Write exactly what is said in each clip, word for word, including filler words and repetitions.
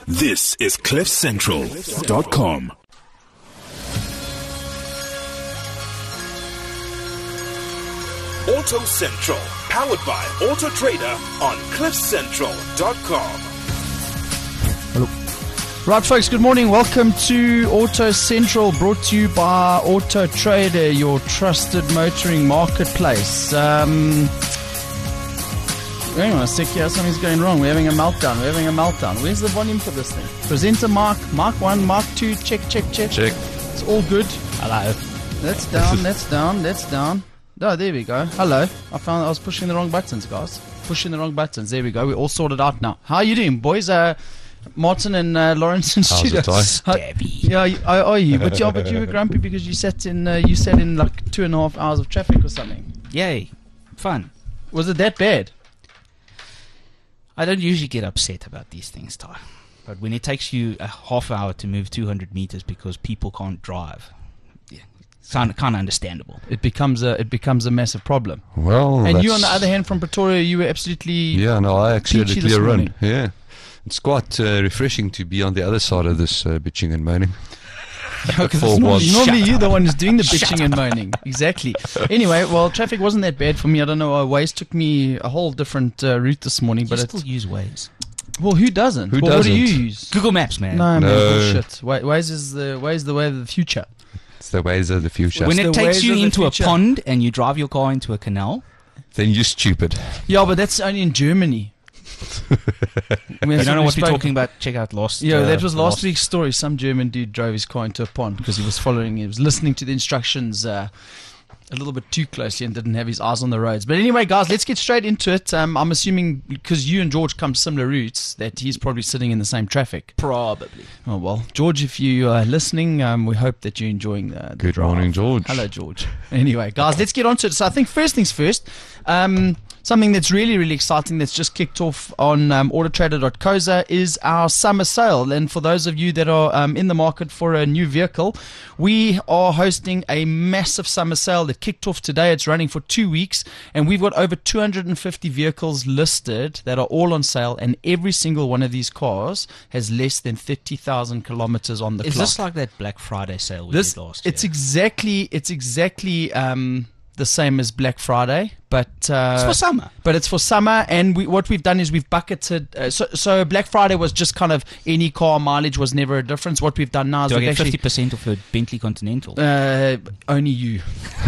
This is cliff central dot com. Auto Central, powered by Auto Trader on cliff central dot com. Hello. Right, folks, good morning. Welcome to Auto Central, brought to you by Auto Trader, your trusted motoring marketplace. Um, hang on a sec here, something's going wrong. We're having a meltdown. We're having a meltdown. Where's the volume for this thing? Presenter Mark, Mark one, Mark two, check, check, check. Check. It's all good. Hello. That's down, that's down, that's down. Oh, there we go. Hello. I found I was pushing the wrong buttons, guys. Pushing the wrong buttons. There we go. We're all sorted out now. How are you doing, boys? Uh, Martin and uh, Lawrence in How's studio. it, Ty? Stabby. Yeah, you- are, are you? But yeah, but you were grumpy because you sat in uh, you sat in like two and a half hours of traffic or something. Yay. Fun. Was it that bad? I don't usually get upset about these things, Ty. But when it takes you a half hour to move two hundred meters because people can't drive, yeah, it's kind of, kind of understandable. It becomes a it becomes a massive problem. Well, And you, that's- on the other hand, from Pretoria, you were absolutely yeah, no, I actually had a peachy this clear run. morning. Yeah, it's quite uh, refreshing to be on the other side of this uh, bitching and moaning. Because For normally, once. normally Shut you're the up. one who's doing the Shut bitching and moaning. Exactly. Anyway, well, traffic wasn't that bad for me. I don't know. Uh, Waze took me a whole different uh, route this morning, You but still it's, use Waze. well, who doesn't? Who well, What do you doesn't? use? Google Maps, man. No, man, No. bullshit. Wa- Waze is the Waze the way of the future. It's the ways of the future. When the it takes ways you of the into a future. pond and you drive your car into a canal, Then you're stupid. Yeah, but that's only in Germany. you don't know what we're talking about. Check out last. Yeah, uh, that was last last week's story. Some German dude drove his car into a pond because he was following, he was listening to the instructions uh, a little bit too closely and didn't have his eyes on the roads. But anyway, guys, let's get straight into it. Um, I'm assuming because you and George come similar routes that he's probably sitting in the same traffic. Probably. Oh, well, George, if you are listening, um, we hope that you're enjoying the, the Good drive. morning, George. Hello, George. Anyway, guys, let's get on to it. So I think first things first, um, something that's really, really exciting that's just kicked off on um, auto trader dot co za is our summer sale. And for those of you that are um, in the market for a new vehicle, we are hosting a massive summer sale that kicked off today. It's running for two weeks, and we've got over two hundred fifty vehicles listed that are all on sale, and every single one of these cars has less than thirty thousand kilometers on the Is clock. this like that Black Friday sale we This did last year? it's exactly it's exactly um, the same as Black Friday, but uh, It's for summer. but it's for summer. And we, what we've done is we've bucketed. Uh, so, so Black Friday was just kind of any car mileage was never a difference. What we've done now is Do I we've get actually fifty percent off a Bentley Continental? uh, only you.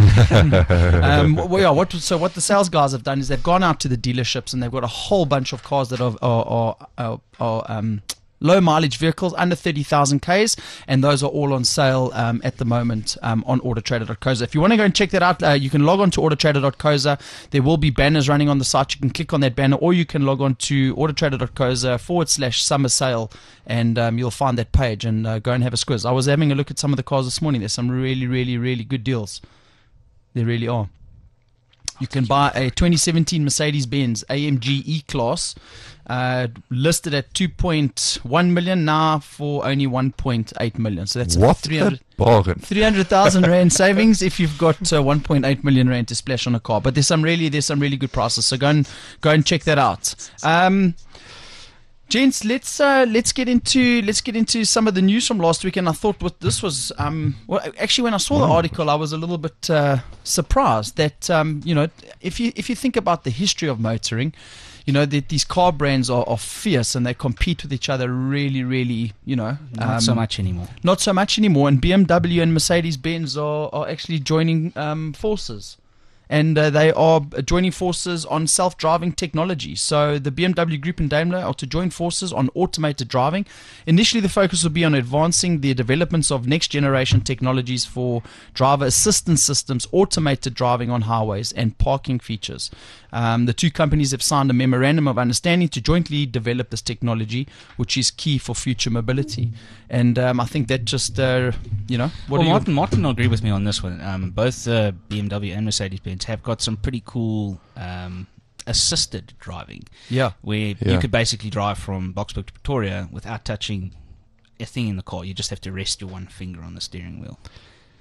um, well, yeah, what, so what the sales guys have done is they've gone out to the dealerships and they've got a whole bunch of cars that are are, are, are, are um, low mileage vehicles under thirty thousand Ks, and those are all on sale um, at the moment um, on auto trader dot co za. If you want to go and check that out, uh, you can log on to auto trader dot co za. There will be banners running on the site. You can click on that banner, or you can log on to auto trader dot co za forward slash summer sale, and um, you'll find that page and uh, go and have a squiz. I was having a look at some of the cars this morning. There's some really, really, really good deals. There really are. You can buy a twenty seventeen Mercedes-Benz A M G E-Class uh, listed at two point one million now for only one point eight million. So that's What three a hundred bargain. three hundred thousand rand savings if you've got uh, one point eight million rand to splash on a car. But there's some really there's some really good prices. So go and go and check that out. Um, Gents, let's uh, let's get into let's get into some of the news from last week. And I thought what this was. Um, well, actually, when I saw the article, I was a little bit uh, surprised that um, you know if you if you think about the history of motoring, you know that these car brands are, are fierce and they compete with each other really, really. You know, Not so um, much anymore. Not so much anymore. And B M W and Mercedes Benz are are actually joining um, forces. And uh, they are joining forces on self-driving technology. So the B M W Group and Daimler are to join forces on automated driving. Initially, the focus will be on advancing the developments of next-generation technologies for driver assistance systems, automated driving on highways, and parking features. Um, the two companies have signed a memorandum of understanding to jointly develop this technology, which is key for future mobility. And um, I think that just, uh, you know, what well, do you... Martin, Martin will agree with me on this one. Um, both uh, B M W and Mercedes-Benz have got some pretty cool um, assisted driving, Yeah. where you Yeah. could basically drive from Boksburg to Pretoria without touching a thing in the car. You just have to rest your one finger on the steering wheel.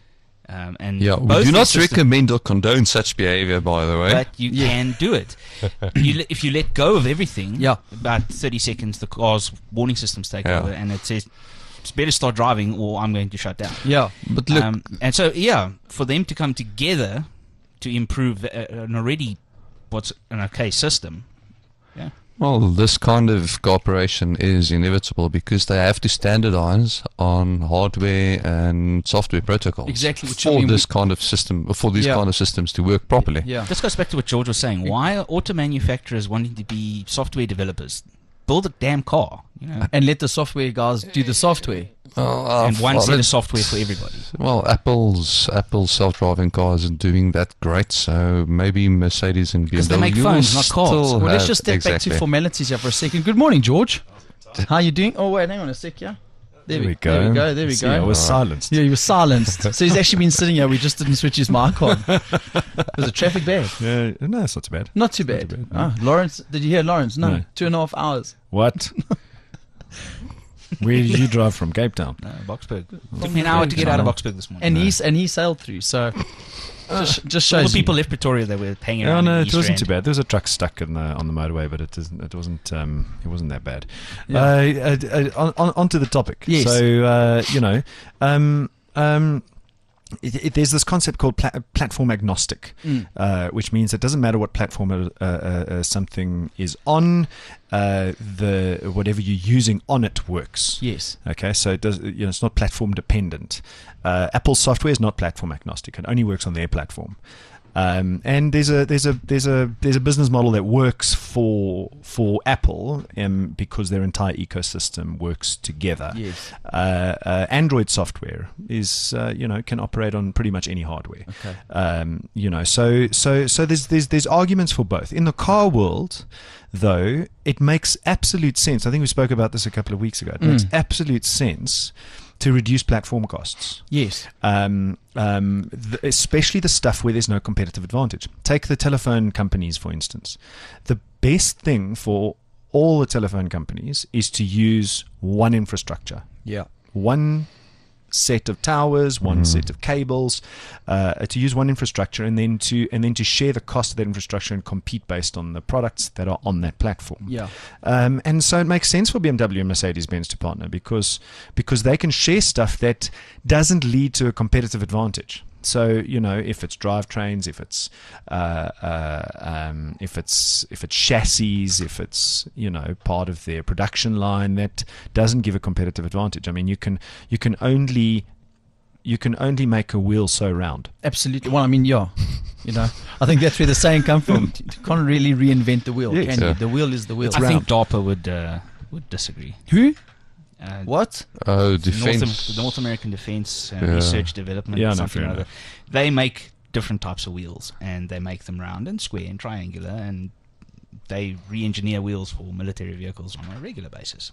Um, and Yeah, we both do the not system- recommend or condone such behavior, by the way. but you can do it. You le- if you let go of everything, Yeah. about thirty seconds, the car's warning systems take Yeah. over, and it says, "It's better start driving, or I'm going to shut down." Yeah. But look, Um, and so, yeah, for them to come together to improve uh, an already what's an okay system. Yeah. well, this kind of cooperation is inevitable because they have to standardize on hardware and software protocols Exactly, which I for mean this we- kind of system, for these Yeah. kind of systems to work properly. Yeah. This goes back to what George was saying. Why are auto manufacturers wanting to be software developers? Build a damn car, you know, And let the software guys do the software. Oh, and I've- one well, set of it's- software for everybody. Well, Apple's Apple's self-driving cars isn't doing that great, so maybe Mercedes and B M W 'Cause they make will phones, not cars. still Well, let's have- just step exactly. back to formalities here for a second. Good morning, George. How you doing? Oh, wait, hang on a sec, yeah? There, we, go. There we go. There we See, go. I was Alright. silenced. Yeah, he was silenced. So he's actually been sitting here. We just didn't switch his mic on. Was the traffic bad? Yeah, no, it's not too bad. Not too Not bad. too bad, Ah, Lawrence, did you hear Lawrence? No, No. two and a half hours. What? Where did you drive from? Cape Town? No, Boxburg. Took me an hour to get out of Boxburg this morning. And No. he's and he sailed through. So just, just All shows the people you. left Pretoria that were hanging Yeah, around. no, in it East wasn't Rand. too bad. There was a truck stuck in the, on the motorway, but it isn't. It wasn't. Um, it wasn't that bad. Yeah. Uh, uh, uh, on, on onto the topic. Yes. So uh, you know, um, um, it, it, there's this concept called pla- platform agnostic, Mm. uh, which means it doesn't matter what platform uh, uh, uh, something is on. Uh, the whatever you're using on it works. Yes. Okay, so it does. You know, it's not platform dependent. Uh, Apple's software is not platform agnostic; it only works on their platform. Um, and there's a there's a there's a there's a business model that works for for Apple, um, because their entire ecosystem works together. Yes. Uh, uh, Android software is uh, you know can operate on pretty much any hardware. Okay. Um, you know, so so so there's there's there's arguments for both. In the car world, though, it makes absolute sense. I think we spoke about this a couple of weeks ago. It makes Mm. absolute sense to reduce platform costs. Yes. Um, um, th- especially the stuff where there's no competitive advantage. Take the telephone companies, for instance. The best thing for all the telephone companies is to use one infrastructure, Yeah. one set of towers, one set of cables, uh, to use one infrastructure, and then to and then to share the cost of that infrastructure and compete based on the products that are on that platform. Yeah. Um, and so it makes sense for B M W and Mercedes-Benz to partner because because they can share stuff that doesn't lead to a competitive advantage. So you know, if it's drivetrains, if it's uh, uh, um, if it's if it's chassis, if it's you know part of their production line, that doesn't give a competitive advantage. I mean, you can you can only you can only make a wheel so round. Absolutely. Well, I mean, yeah. You know, I think that's where the saying comes from. You can't really reinvent the wheel, Yes. can Yeah. you? The wheel is the wheel. I think DARPA would uh, would disagree. Who? Uh, What? Oh, North, defense. Am- the North American Defense uh, Yeah. Research Development, Yeah, or no, something fair or other. enough. They make different types of wheels, and they make them round and square and triangular, and they re-engineer wheels for military vehicles on a regular basis.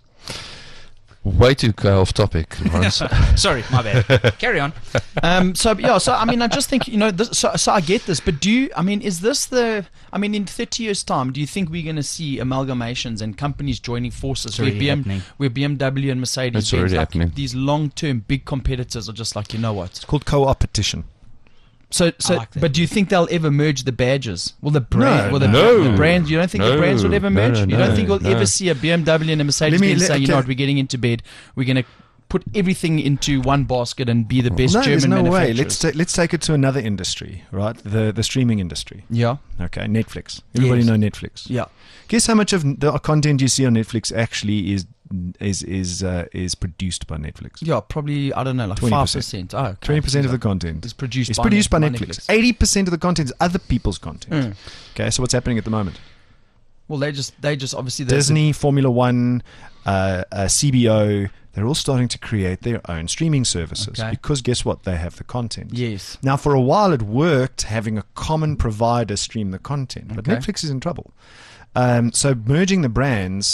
Way to go off topic, Lawrence. Sorry, my bad. Carry on. Um, so yeah, so I mean, I just think you know, this, so so I get this, but do you? I mean, is this the? I mean, in thirty years' time, do you think we're going to see amalgamations and companies joining forces It's where already B M, happening. where B M W and Mercedes, It's already like happening. these long-term big competitors are just like, you know what? It's called co-opetition. So, so, like that. but do you think they'll ever merge the badges? Well, the brand, No, well, the, no. the brands. You don't think the No, brands will ever no, merge? no, you no, don't think we'll no. ever see a B M W and a Mercedes Let me- Benz let- say, you know okay. what, we're getting into bed, we're going to put everything into one basket and be the best no, German there's no way. manufacturers? Let's ta- let's take it to another industry, right? The the streaming industry. yeah, Okay, Netflix. Everybody Yes. know Netflix. yeah. Guess how much of the content you see on Netflix actually is is is uh, is produced by Netflix? Yeah, probably, I don't know, like twenty five percent. percent. Oh, okay. Twenty percent of the content is produced is by, produced by Net- Netflix. Eighty percent of the content is other people's content. Mm. Okay, so what's happening at the moment? Well, they just, they just obviously they- Disney, Formula One, uh, uh, C B O, they're all starting to create their own streaming services Okay. because guess what? They have the content. Yes. Now, for a while, it worked having a common provider stream the content, but Okay. Netflix is in trouble. Um, so merging the brands,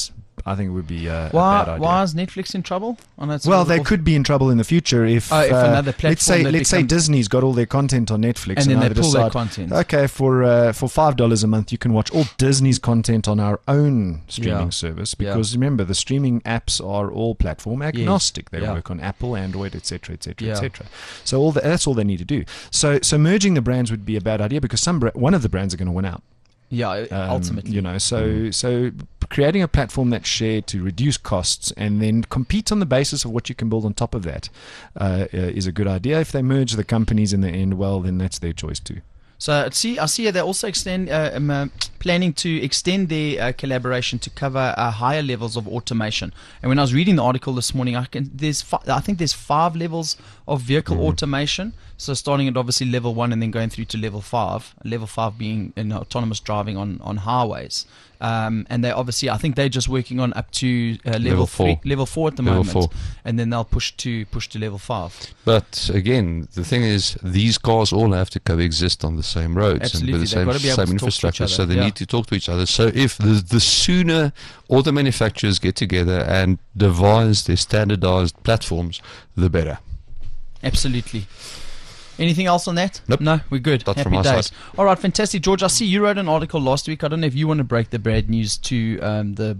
I think it would be uh, a bad Why, idea. why is Netflix in trouble? Oh, no, it's Well, all- they all- could be in trouble in the future if, Oh, if uh, another let's say platform that let's say become- Disney's got all their content on Netflix, And then now they pull decide, their content. Okay, for uh, for five dollars a month, you can watch all Disney's content on our own streaming Yeah. service. Yeah. Because remember, the streaming apps are all platform agnostic. They Yeah. work on Apple, Android, et cetera, et cetera, Yeah. et cetera. So all the, that's all they need to do. So so merging the brands would be a bad idea because some bra- one of the brands are going to win out. Yeah, Um, ultimately. you know, so so creating a platform that's shared to reduce costs and then compete on the basis of what you can build on top of that uh, uh, is a good idea. If they merge the companies in the end, well, then that's their choice too. So see, I see they also extend, uh, um, uh, planning to extend their uh, collaboration to cover uh, higher levels of automation. And when I was reading the article this morning, I can there's fi- I think there's five levels of vehicle Mm-hmm. automation. So starting at obviously level one and then going through to level five. Level five being in autonomous driving on on highways. Um, and they obviously, I think they're just working on up to uh, level, Level three, four. level four at the Level moment, four. and then they'll push to push to level five. But again, the thing is, these cars all have to coexist on the same roads Absolutely, and with they've the same, got to be able same to talk to each infrastructure, so other, they yeah. need to talk to each other. So if the, the sooner all the manufacturers get together and devise their standardized platforms, the better. Absolutely. Anything else on that? Nope. No, we're good. Not Happy from my days. side. All right, fantastic. George, I see you wrote an article last week. I don't know if you want to break the Brad news to um, the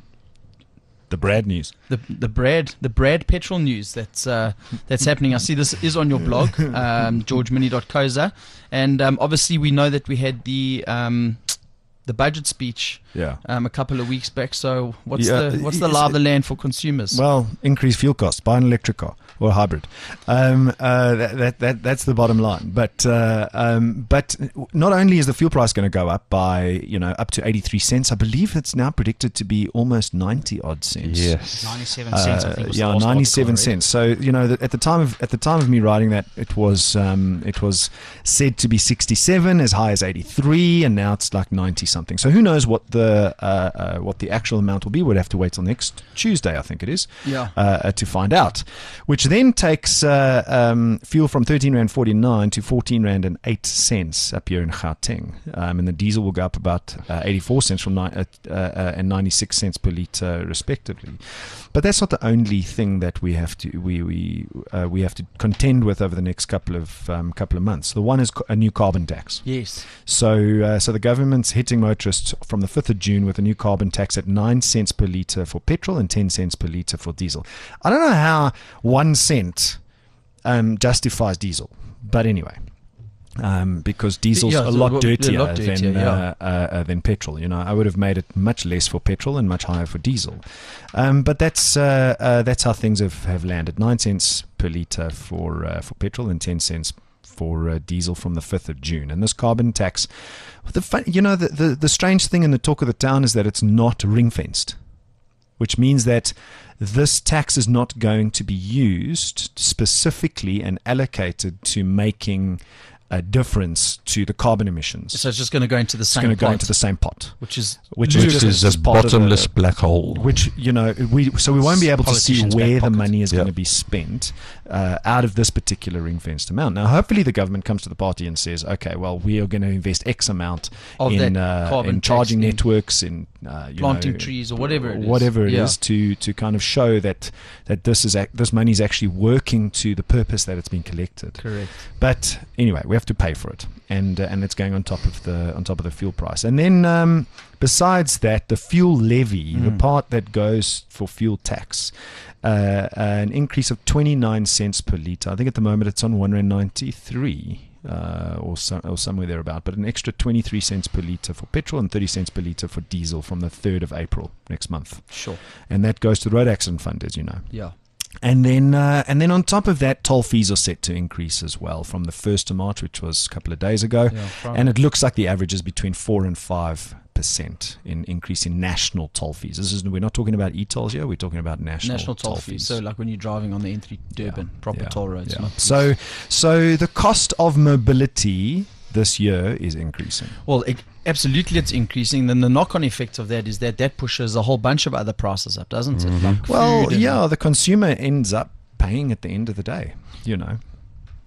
The Brad news. the the Brad the Brad petrol news that's uh, that's happening. I see this is on your blog, um, george mini dot coza, and um, obviously we know that we had the um, the budget speech Yeah. um, a couple of weeks back. So what's Yeah, the what's the it's- lie of the land for consumers? Well, increase fuel costs. Buy an electric car or a hybrid. Um, uh, that, that that that's the bottom line. But uh, um, but not only is the fuel price going to go up by you know up to eighty three cents, I believe it's now predicted to be almost ninety odd cents. Yes. ninety-seven cents, I think, was the yeah, last ninety-seven article I read. cents. So you know, that at the time of at the time of me writing that, it was um, it was said to be sixty-seven, as high as eighty-three, and now it's like ninety something. So who knows what the uh, uh, what the actual amount will be? We'd have to wait till next Tuesday, I think it is, Yeah. uh, uh, to find out. Which then takes uh, um, fuel from thirteen rand forty-nine to fourteen rand and eight cents up here in Gauteng, um, and the diesel will go up about uh, eighty-four cents from ni- uh, uh, and ninety-six cents per litre, respectively. But that's not the only thing that we have to we we uh, we have to contend with over the next couple of um, couple of months. The one is co- a new carbon tax. Yes. So uh, so the government's hitting motorists from the fifth of June with a new carbon tax at nine cents per litre for petrol and ten cents per litre for diesel. I don't know how one cent um, justifies diesel, but anyway. Um, because diesel's Yeah, a so lot a dirtier, lot dirtier, than yeah. uh, uh, uh, than petrol. You know, I would have made it much less for petrol and much higher for diesel. Um, but that's uh, uh, that's how things have, have landed. Nine cents per litre for uh, for petrol and ten cents for uh, diesel from the fifth of June. And this carbon tax, the fun, you know, the, the the strange thing in the talk of the town is that it's not ring fenced, which means that this tax is not going to be used specifically and allocated to making a difference to the carbon emissions. So it's just going to go into the It's same going to go pot, into the same pot, which is which Which is just is as a part of the- bottomless black hole. which you know we so we won't be able to see Politicians' where back the pocket. money is Yeah. going to be spent uh, out of this particular ring fenced amount. Now, hopefully, the government comes to the party and says, "Okay, well, we are going to invest X amount Of in that uh, carbon in tax charging in networks, in uh, you planting know, trees or whatever it is." whatever it is Yeah. to to kind of show that that this is ac- this money is actually working to the purpose that it's been collected." Correct. But anyway, we have to pay for it, and uh, and it's going on top of the on top of the fuel price. And then um, besides that, the fuel levy, the Mm. part that goes for fuel tax, uh, an increase of twenty-nine cents per litre. I think at the moment it's on one rand ninety-three. Uh, or, so, or somewhere thereabout, but an extra twenty-three cents per litre for petrol and thirty cents per litre for diesel from the third of April next month. Sure. And that goes to the Road Accident Fund, as you know. Yeah. And then, uh, and then on top of that, toll fees are set to increase as well from the first of March, which was a couple of days ago. Yeah, Friday. And it looks like the average is between four and five percent in increase in national toll fees. This is we're not talking about e-tolls here. We're talking about national, National toll fees. So like when you're driving on the N three Durban, proper Yeah, toll roads. yeah. not So, so the cost of mobility this year is increasing. Well, it, absolutely, it's increasing. Then the knock-on effect of that is that that pushes a whole bunch of other prices up, doesn't it? Like Well, food and- yeah, the consumer ends up paying at the end of the day, you know,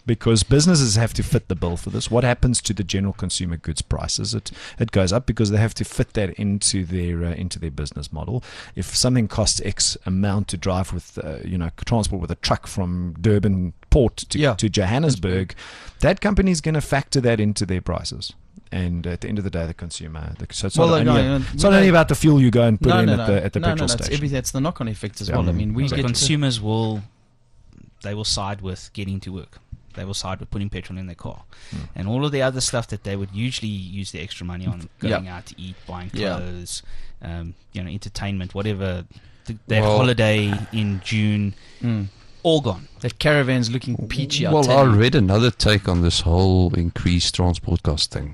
because businesses have to fit the bill for this. What happens to the general consumer goods prices? It it goes up because they have to fit that into their uh, into their business model. If something costs X amount to drive with, uh, you know, transport with a truck from Durban port to, Yeah. to Johannesburg, that company is going to factor that into their prices. And at the end of the day, the consumer. The, so it's Well, not, no, only, no, it's no, not no. only about the fuel you go and put no, in no, at no. the at the no, petrol no, no, it's station. everything. It's the knock-on effect as Yeah. well. I mean, we So get to- consumers will, they will side with getting to work. They will side with putting petrol in their car. Hmm. And all of the other stuff that they would usually use the extra money on, going out to eat, buying Yeah. clothes, um, you know, entertainment, whatever, th- their Well- holiday in June, Mm. all gone. that caravan's looking peachy. I'll Well, tell I you. read another take on this whole increased transport cost thing.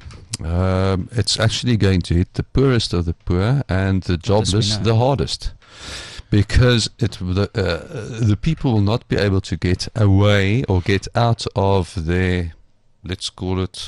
Um, it's actually going to hit the poorest of the poor and the This we jobless know. the hardest, because it the uh, the people will not be able to get away or get out of their, let's call it,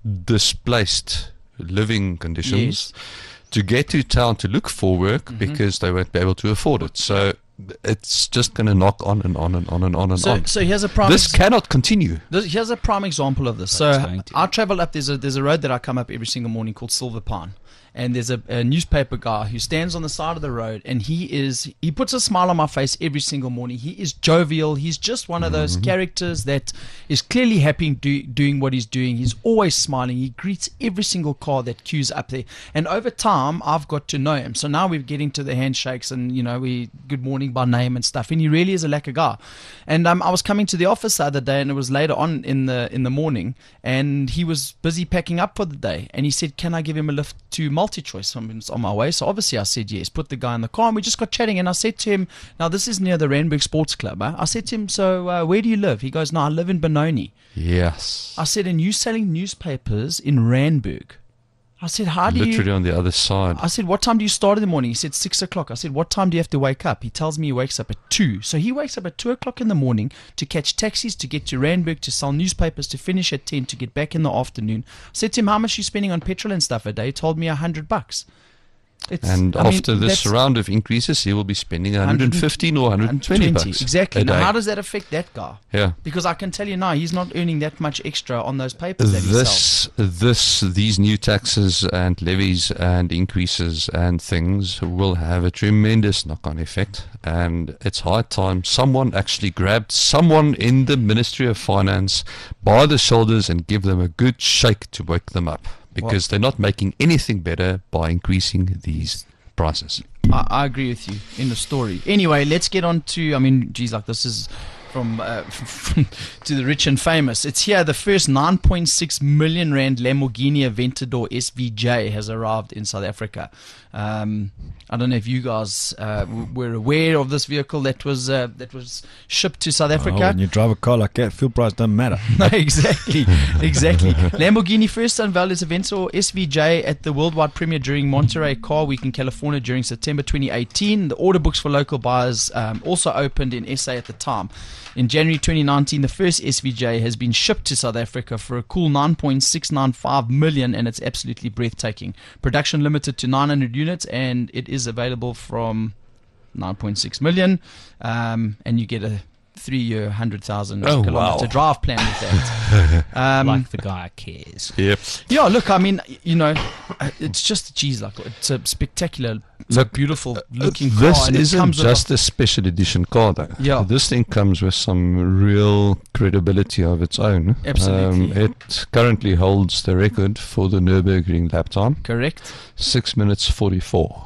displaced living conditions Yes. to get to town to look for work Mhm. because they won't be able to afford it. So it's just going to knock on and on and on and on and So, on. so here's a prime. This ex- cannot continue. this- here's a prime example of this. But So it's going to. I travel up. There's a there's a road that I come up every single morning called Silver Pine, and there's a, a newspaper guy who stands on the side of the road, and he is he puts a smile on my face every single morning. He is jovial. He's just one of those characters that is clearly happy do, doing what he's doing. He's always smiling. He greets every single car that queues up there. And over time, I've got to know him. So now we're getting to the handshakes and, you know, we good morning by name and stuff. And he really is a lekker guy. And um, I was coming to the office the other day, and it was later on in the in the morning, and he was busy packing up for the day. And he said, "Can I give him a lift to MultiChoice?" I'm on my way. So obviously I said yes. Put the guy in the car, and we just got chatting. And I said to him, now this is near the Randburg Sports Club. Huh? I said to him, "So uh, where do you live?" He goes, "No, I live in Benoni." Yes. I said, "And you selling newspapers in Randburg?" I said, "How do Literally you?" on the other side. I said, "What time do you start in the morning?" He said, six o'clock. I said, "What time do you have to wake up?" He tells me he wakes up at two. So he wakes up at two o'clock in the morning to catch taxis, to get to Randburg, to sell newspapers, to finish at ten, to get back in the afternoon. I said to him, "How much are you spending on petrol and stuff a day?" He told me a hundred bucks. It's, And I mean, after this that's round of increases, he will be spending one hundred fifteen or one hundred twenty bucks Exactly. a Now, day. how does that affect that guy? Yeah. Because I can tell you now, he's not earning that much extra on those papers that he sells. This, this, these new taxes and levies and increases and things will have a tremendous knock-on effect. And it's high time someone actually grabbed someone in the Ministry of Finance by the shoulders and give them a good shake to wake them up. Because they're not making anything better by increasing these prices. I, I agree with you in the story. Anyway, let's get on to, I mean, geez, like this is from, uh, from to the rich and famous. It's here. The first nine point six million rand Lamborghini Aventador S V J has arrived in South Africa. Um, I don't know if you guys uh, w- were aware of this vehicle that was uh, that was shipped to South Oh, Africa. when you drive a car like that, fuel price doesn't matter. No, exactly, exactly. Lamborghini first unveiled its Aventador S V J at the worldwide premiere during Monterey Car Week in California during September twenty eighteen. The order books for local buyers um, also opened in S A at the time. In January twenty nineteen, the first S V J has been shipped to South Africa for a cool nine point six nine five million, and it's absolutely breathtaking. Production limited to nine hundred units, and it is available from nine point six million, um, and you get a three-year, one hundred thousand Oh, kilometer wow. drive plan with that. Um, Like the guy cares. Yep. yeah, look, I mean, you know, it's just, geez, like, it's a spectacular, it's Look, a beautiful looking car. This and it isn't comes with just a special edition car, though. Yeah. This thing comes with some real credibility of its own. Absolutely. Um, it currently holds the record for the Nürburgring lap time, a, correct, six minutes forty-four.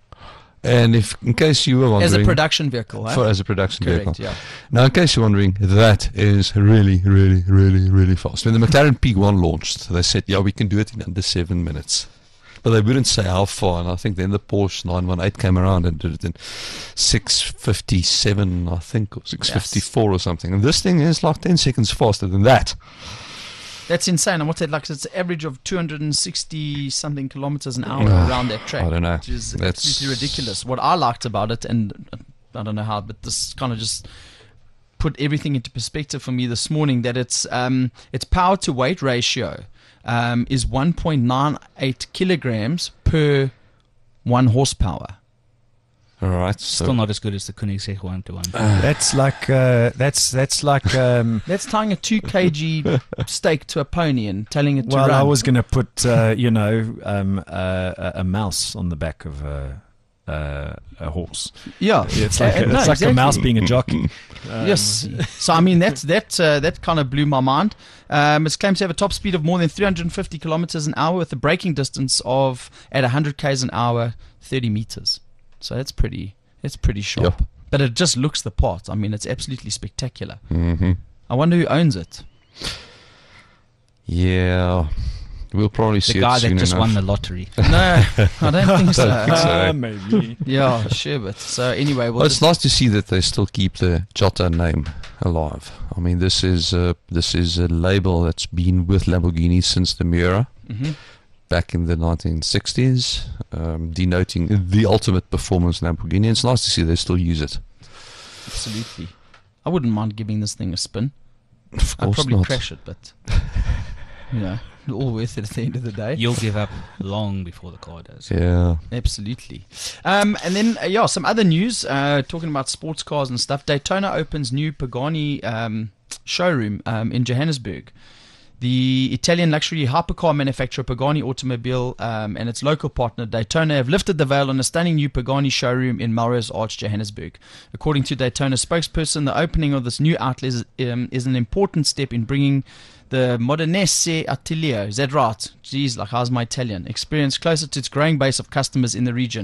And if, in case you were wondering, as a production vehicle, huh? for as a production correct, vehicle. yeah. Now, in case you're wondering, that is really, really, really, really fast. When the McLaren P one launched, they said, yeah, we can do it in under seven minutes. But they wouldn't say how far. And I think then the Porsche nine one eight came around and did it in six fifty-seven, I think, or six fifty-four or something. And this thing is like ten seconds faster than that. That's insane. And what's that like? It's an average of two hundred sixty something kilometers an hour Ah, around that track. I don't know. Which is That's- absolutely ridiculous. What I liked about it, and uh, I don't know how, but this kind of just put everything into perspective for me this morning, that its um, its power to weight ratio um, is one point nine eight kilograms per one horsepower. All right. So Still not as good as the Koenigsegg one to one. That's like uh, that's that's like. Um, That's tying a two kilogram steak to a pony and telling it to well, run. I was going to put uh, you know um, uh, a, a mouse on the back of a, uh, a horse. yeah, It's like, Uh, a, no, it's like a mouse exactly. being a jockey. Um, Yes. So I mean that's that uh, that kind of blew my mind. Um, it's claimed to have a top speed of more than three hundred fifty kilometers an hour with a braking distance of at one hundred k's an hour, thirty meters. So that's pretty. That's pretty sharp. Yep. But it just looks the part. I mean, it's absolutely spectacular. hmm I wonder who owns it. Yeah, we'll probably see The guy it that soon just enough. won the lottery. No, I don't think so. Don't think so. uh, maybe. Yeah, sure. But so anyway, we'll Well, it's just, nice to see that they still keep the Jota name alive. I mean, this is a, this is a label that's been with Lamborghini since the Miura Mhm. back in the nineteen sixties, um, denoting the ultimate performance Lamborghini. It's nice to see they still use it. Absolutely. I wouldn't mind giving this thing a spin. Of I'd course probably not. crash it, but you know, all worth it at the end of the day. You'll give up long before the car does. Yeah. Absolutely. Um, and then, uh, yeah, some other news, uh, talking about sports cars and stuff. Daytona opens new Pagani um, showroom um, in Johannesburg. The Italian luxury hypercar manufacturer Pagani Automobile um, and its local partner Daytona have lifted the veil on a stunning new Pagani showroom in Melrose Arch, Johannesburg. According to Daytona spokesperson, the opening of this new outlet is, um, is an important step in bringing the Modernese Attilio, is that right? Geez, like how's my Italian? Experience closer to its growing base of customers in the region.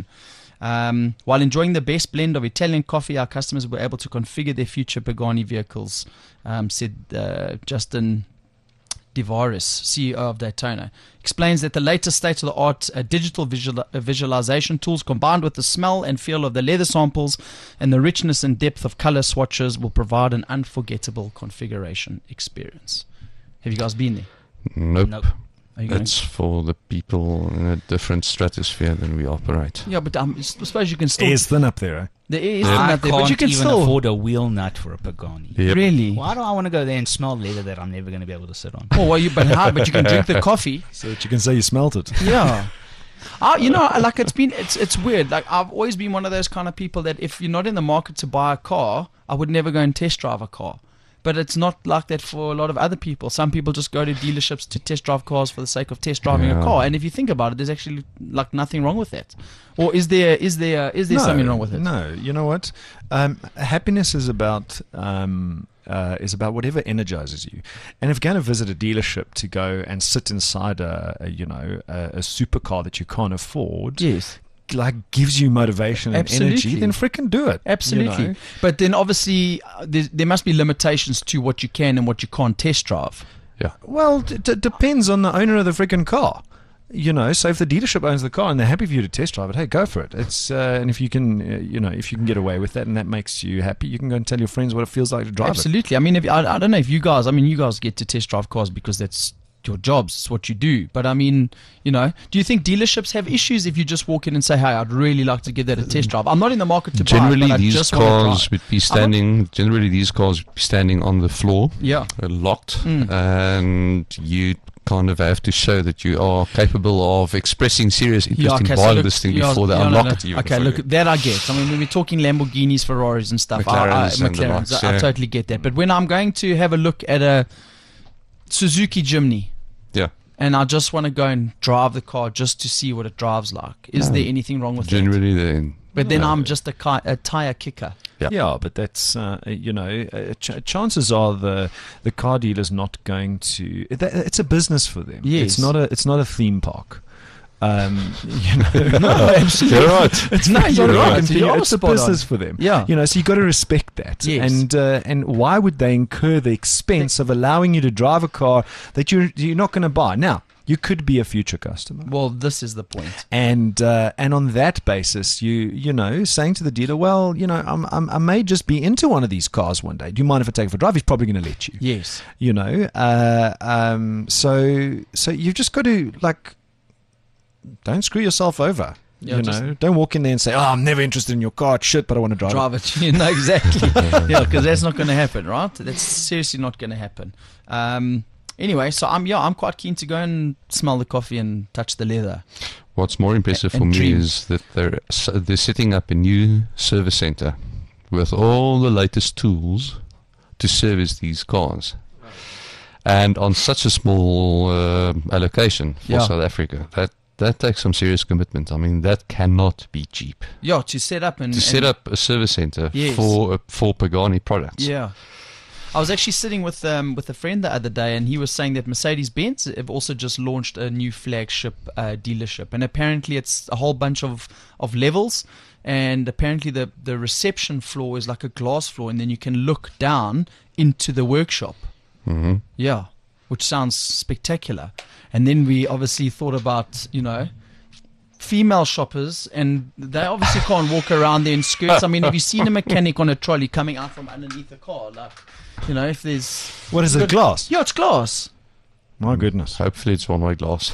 Um, while enjoying the best blend of Italian coffee, our customers were able to configure their future Pagani vehicles, um, said uh, Justin Divaris, C E O of Daytona, explains that the latest state-of-the-art uh, digital visual, uh, visualization tools combined with the smell and feel of the leather samples and the richness and depth of color swatches will provide an unforgettable configuration experience. Have you guys been there? Nope. Nope. Are you going? It's for the people in a different stratosphere than we operate. Yeah, but um, I suppose you can still. Air's thin up there. Eh? There is I that there, can't but you can even still. afford a wheel nut for a Pagani. Yep. Really? Why do I want to go there and smell leather that I'm never going to be able to sit on? Oh, well, you, but how? But you can drink the coffee. So that you can say you smelt it. Yeah. Uh, you know, like it's been, it's it's weird. Like I've always been one of those kind of people that if you're not in the market to buy a car, I would never go and test drive a car. But it's not like that for a lot of other people. Some people just go to dealerships to test drive cars for the sake of test driving Yeah. a car. And if you think about it, there's actually like nothing wrong with that. Or is there is there is there no, something wrong with it? No, you know what? Um, happiness is about um, uh, is about whatever energizes you. And if you're going to visit a dealership to go and sit inside a, a you know a, a supercar that you can't afford, Yes. like gives you motivation and Absolutely. energy, then freaking do it. Absolutely. You know? But then obviously uh, there, there must be limitations to what you can and what you can't test drive. Well, it d- depends on the owner of the freaking car. You know, so if the dealership owns the car and they're happy for you to test drive it, hey, go for it. It's uh, and if you can, uh, you know, if you can get away with that and that makes you happy, you can go and tell your friends what it feels like to drive it. Absolutely. I mean, if, I, I don't know if you guys, I mean, you guys get to test drive cars because that's your jobs, it's what you do. But I mean, you know, do you think dealerships have issues if you just walk in and say, hey, I'd really like to give that a test drive? I'm not in the market to Generally, buy it, but I these just want to cars drive. would be standing. Generally, these cars would be standing on the floor, Yeah. uh, locked, Mm. and you kind of have to show that you are capable of expressing serious interest Yeah, in okay, so buying look, this thing yeah, before they yeah, no, unlock no. it. Even Okay, for look, you. that I get. I mean, when we're talking Lamborghinis, Ferraris, and stuff, I, I, McLarens and the McLarens, likes, I, I yeah. totally get that. But when I'm going to have a look at a Suzuki Jimny, Yeah. and I just want to go and drive the car just to see what it drives like, is No. there anything wrong with that? Generally, then. But then No. I'm just a, ki- a tire kicker. Yeah. Yeah, but that's uh, you know, uh, ch- chances are the the car dealer's not going to. That, it's a business for them. Yes. It's not a it's not a theme park. Um, you know, No, absolutely. You're right. It's no, It's you're not a right. theme You park, are it's a spot on. business for them. Yeah. You know, so you got to respect that. Yes. And uh, and why would they incur the expense of allowing you to drive a car that you're you're not going to buy? Now, you could be a future customer. Well, this is the point. And uh, and on that basis, you you know, saying to the dealer, well, you know, I'm, I'm, I may just be into one of these cars one day. Do you mind if I take it for a drive? He's probably going to let you. Yes. You know, uh, um, so so you've just got to like, don't screw yourself over. Yeah, you just- know, don't walk in there and say, "Oh, I'm never interested in your car. It's shit, but I want to drive, Drive it. You know, exactly. Yeah, because that's not going to happen, right? That's seriously not going to happen. Um, anyway, so I'm yeah, I'm quite keen to go and smell the coffee and touch the leather. What's more impressive And for me Dream. is that they're s- they're setting up a new service center with all the latest tools to service these cars, and on such a small uh, allocation for Yeah. South Africa. That that takes some serious commitment. I mean, that cannot be cheap. Yeah, to set up and To set and- up a service center Yes. for uh, for Pagani products. Yeah. I was actually sitting with um, with a friend the other day, and he was saying that Mercedes-Benz have also just launched a new flagship uh, dealership, and apparently it's a whole bunch of, of levels, and apparently the, the reception floor is like a glass floor, and then you can look down into the workshop. hmm Yeah, which sounds spectacular. And then we obviously thought about, you know, female shoppers, and they obviously can't walk around there in skirts. I mean, have you seen a mechanic on a trolley coming out from underneath a car? Like, you know, if there's... What is it, Good- glass? Yeah, it's glass. My goodness. Hopefully, it's one-way glass.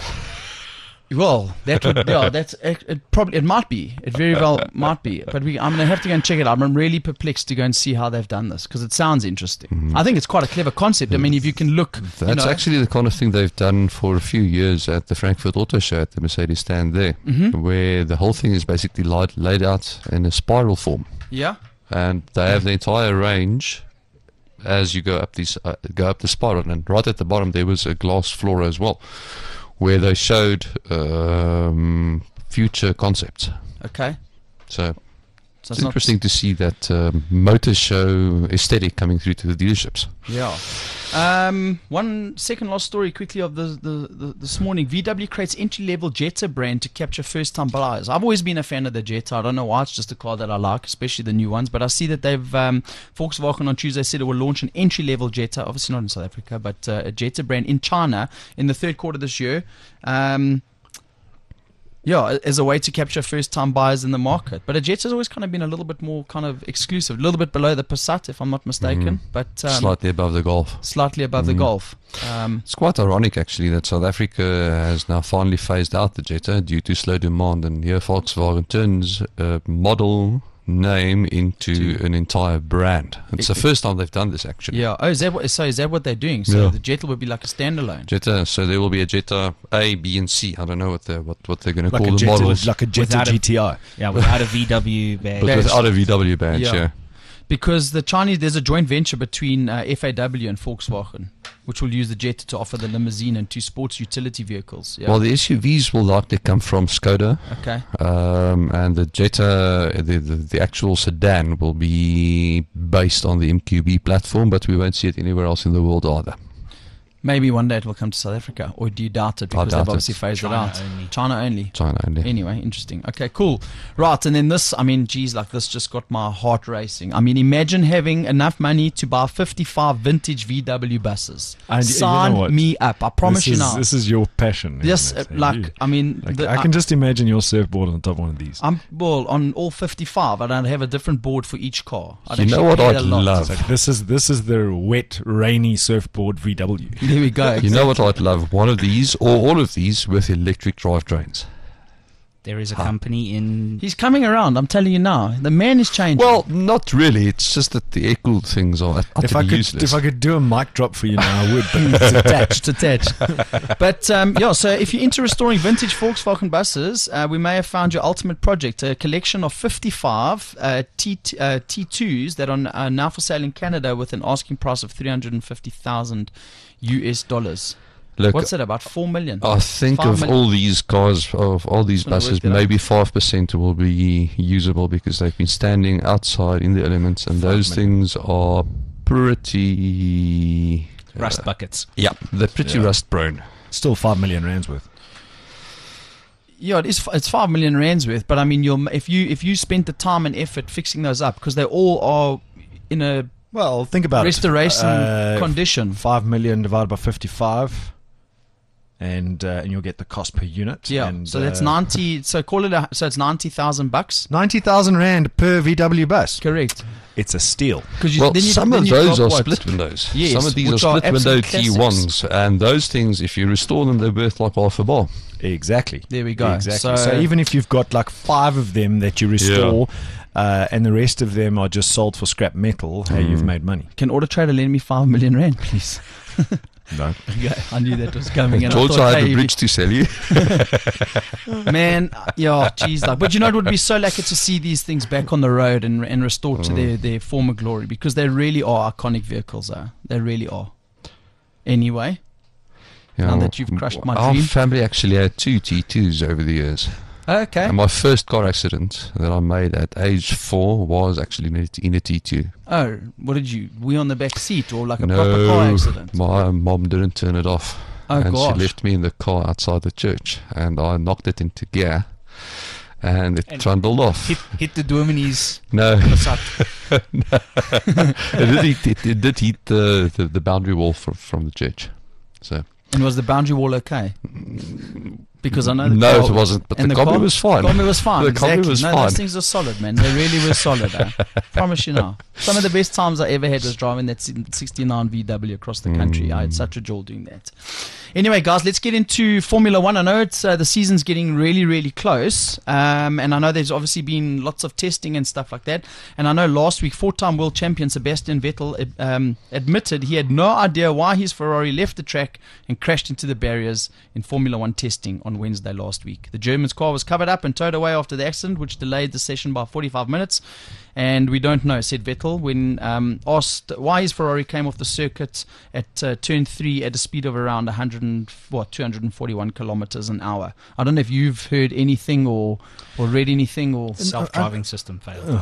Well, that would, yeah, that's it, it probably it might be. It very well might be. But we, I'm gonna have to go and check it out. I'm really perplexed to go and see how they've done this because it sounds interesting. I think it's quite a clever concept. I mean, if you can look, That's you know, actually the kind of thing they've done for a few years at the Frankfurt Auto Show at the Mercedes stand there, Mhm. where the whole thing is basically laid, laid out in a spiral form, yeah, and they have the entire range as you go up these uh, go up the spiral, and right at the bottom there was a glass floor as well, where they showed um, future concepts. okay. So So it's interesting to see that um, motor show aesthetic coming through to the dealerships. Yeah. Um, one second last story quickly of the, the, the this morning. V W creates entry level Jetta brand to capture first time buyers. I've always been a fan of the Jetta. I don't know why. It's just a car that I like, especially the new ones. But I see that they've um, Volkswagen on Tuesday said it will launch an entry level Jetta. Obviously not in South Africa, but uh, a Jetta brand in China in the third quarter this year. Um, Yeah, as a way to capture first-time buyers in the market. But a Jetta's always kind of been a little bit more kind of exclusive, a little bit below the Passat, if I'm not mistaken, but um, Slightly above the Golf. slightly above the Mhm. Golf. Um, It's quite ironic, actually, that South Africa has now finally phased out the Jetta due to slow demand, and here Volkswagen turns a model name into an entire brand. It's the first time they've done this, actually. yeah. Oh, is that what, so is that what they're doing? So Yeah. the Jetta would be like a standalone. Jetta, so there will be a Jetta A, B, and C. I don't know what they're, what, what they're going to Like call a, the Jetta, models, like a Jetta Without a- G T I. Yeah, without a V W badge. but badge. without a V W badge, Yeah. yeah. Because the Chinese, there's a joint venture between uh, F A W and Volkswagen, which will use the Jetta to offer the limousine and two sports utility vehicles. Yeah. Well, the S U Vs will likely come from Skoda, okay. um, and the Jetta, the, the, the actual sedan, will be based on the M Q B platform, but we won't see it anywhere else in the world either. Maybe one day it will come to South Africa, or do you doubt it? I Because doubt they've it. obviously phased China it out. only. China only. China only. Anyway, interesting. Okay, cool. Right, and then this, I mean, geez, like this just got my heart racing. I mean, imagine having enough money to buy fifty-five vintage V W buses. And y- you know Sign what? me up. I promise this you is, now. This is your passion. isn't Yes, it? uh, like, You- I mean, like, the- I can just imagine your surfboard on top of one of these. I'm, well, on all fifty-five, I don't have a different board for each car. I'd You know actually what pay I'd a lot. love? It's like, this is this is the wet, rainy surfboard V W. There we go. You know what I'd love? One of these, or all of these, with electric drivetrains. There is a company in. He's coming around, I'm telling you now. The man is changing. Well, not really. It's just that the air-cooled things are ut- If I utterly could useless. if I could do a mic drop for you now, I would. But it's attached, it's attached. But um, yeah, so if you're into restoring vintage Volkswagen buses, uh, we may have found your ultimate project, a collection of fifty-five uh, T, uh, T twos that are, are now for sale in Canada with an asking price of three hundred fifty thousand U S dollars. Look, What's that, about four million? I think Five of million. all these cars, of all these Just wanna buses, work it out. maybe five percent will be usable because they've been standing outside in the elements, and Five those million. things are pretty Rust uh, buckets. Yeah, they're pretty Yeah. rust prone. still five million rands worth. Yeah, it is. f- It's five million rands worth, but I mean, you're, if you if you spent the time and effort fixing those up, because they all are in a Well, think about restoration it. Uh, condition. Five million divided by fifty-five, and uh, and you'll get the cost per unit. Yeah, and, so that's uh, ninety. So call it a, so it's ninety thousand bucks. ninety thousand rand per V W bus. Correct. It's a steal. Because Well, some of those are split split. windows. Yes, some of these are which are split window absolute T ones, and those things, if you restore them, they're worth like half a bar. Exactly. There we go. Exactly. So, So, even if you've got like five of them that you restore, uh, and the rest of them are just sold for scrap metal, hey, you've made money. Can Auto Trader lend me five million rand, please? No. Okay, I knew that was coming. And George, I I thought, have hey, a bridge to sell you. man, yeah, geez, like, but you know, it would be so lucky to see these things back on the road and and restored to their, their former glory, because they really are iconic vehicles, though. They really are. Anyway, Yeah, now that you've crushed my our dream. family actually had two T twos over the years. Okay. And my first car accident that I made at age four was actually in a, in a T two. Oh, what did you? We on the back seat or like a no, proper car accident? my mom didn't turn it off. Oh, and gosh. she left me in the car outside the church, and I knocked it into gear, and it And trundled off. Hit, hit the dominie's No, Passat. it did hit, it, it did hit the, the, the boundary wall from, from the church. So And was the boundary wall okay? Because I know the no, car, it wasn't, but and the the combi car- was fine. Combi was fine. The exactly. combi was no, fine. those things are solid, man. They really were solid. Eh? Promise you now. Some of the best times I ever had was driving that sixty-nine V W across the country. I had such a joy doing that. Anyway, guys, let's get into Formula One. I know it's uh, the season's getting really, really close, um, and I know there's obviously been lots of testing and stuff like that. And I know last week, four-time world champion Sebastian Vettel um, admitted he had no idea why his Ferrari left the track and crashed into the barriers in Formula One testing on Wednesday last week. The German's car was covered up and towed away after the accident, which delayed the session by forty-five minutes. And we don't know, said Vettel, when um, asked why his Ferrari came off the circuit at uh, turn three at a speed of around one hundred, what, two hundred forty-one kilometers an hour. I don't know if you've heard anything or, or read anything or. Self-driving system failed.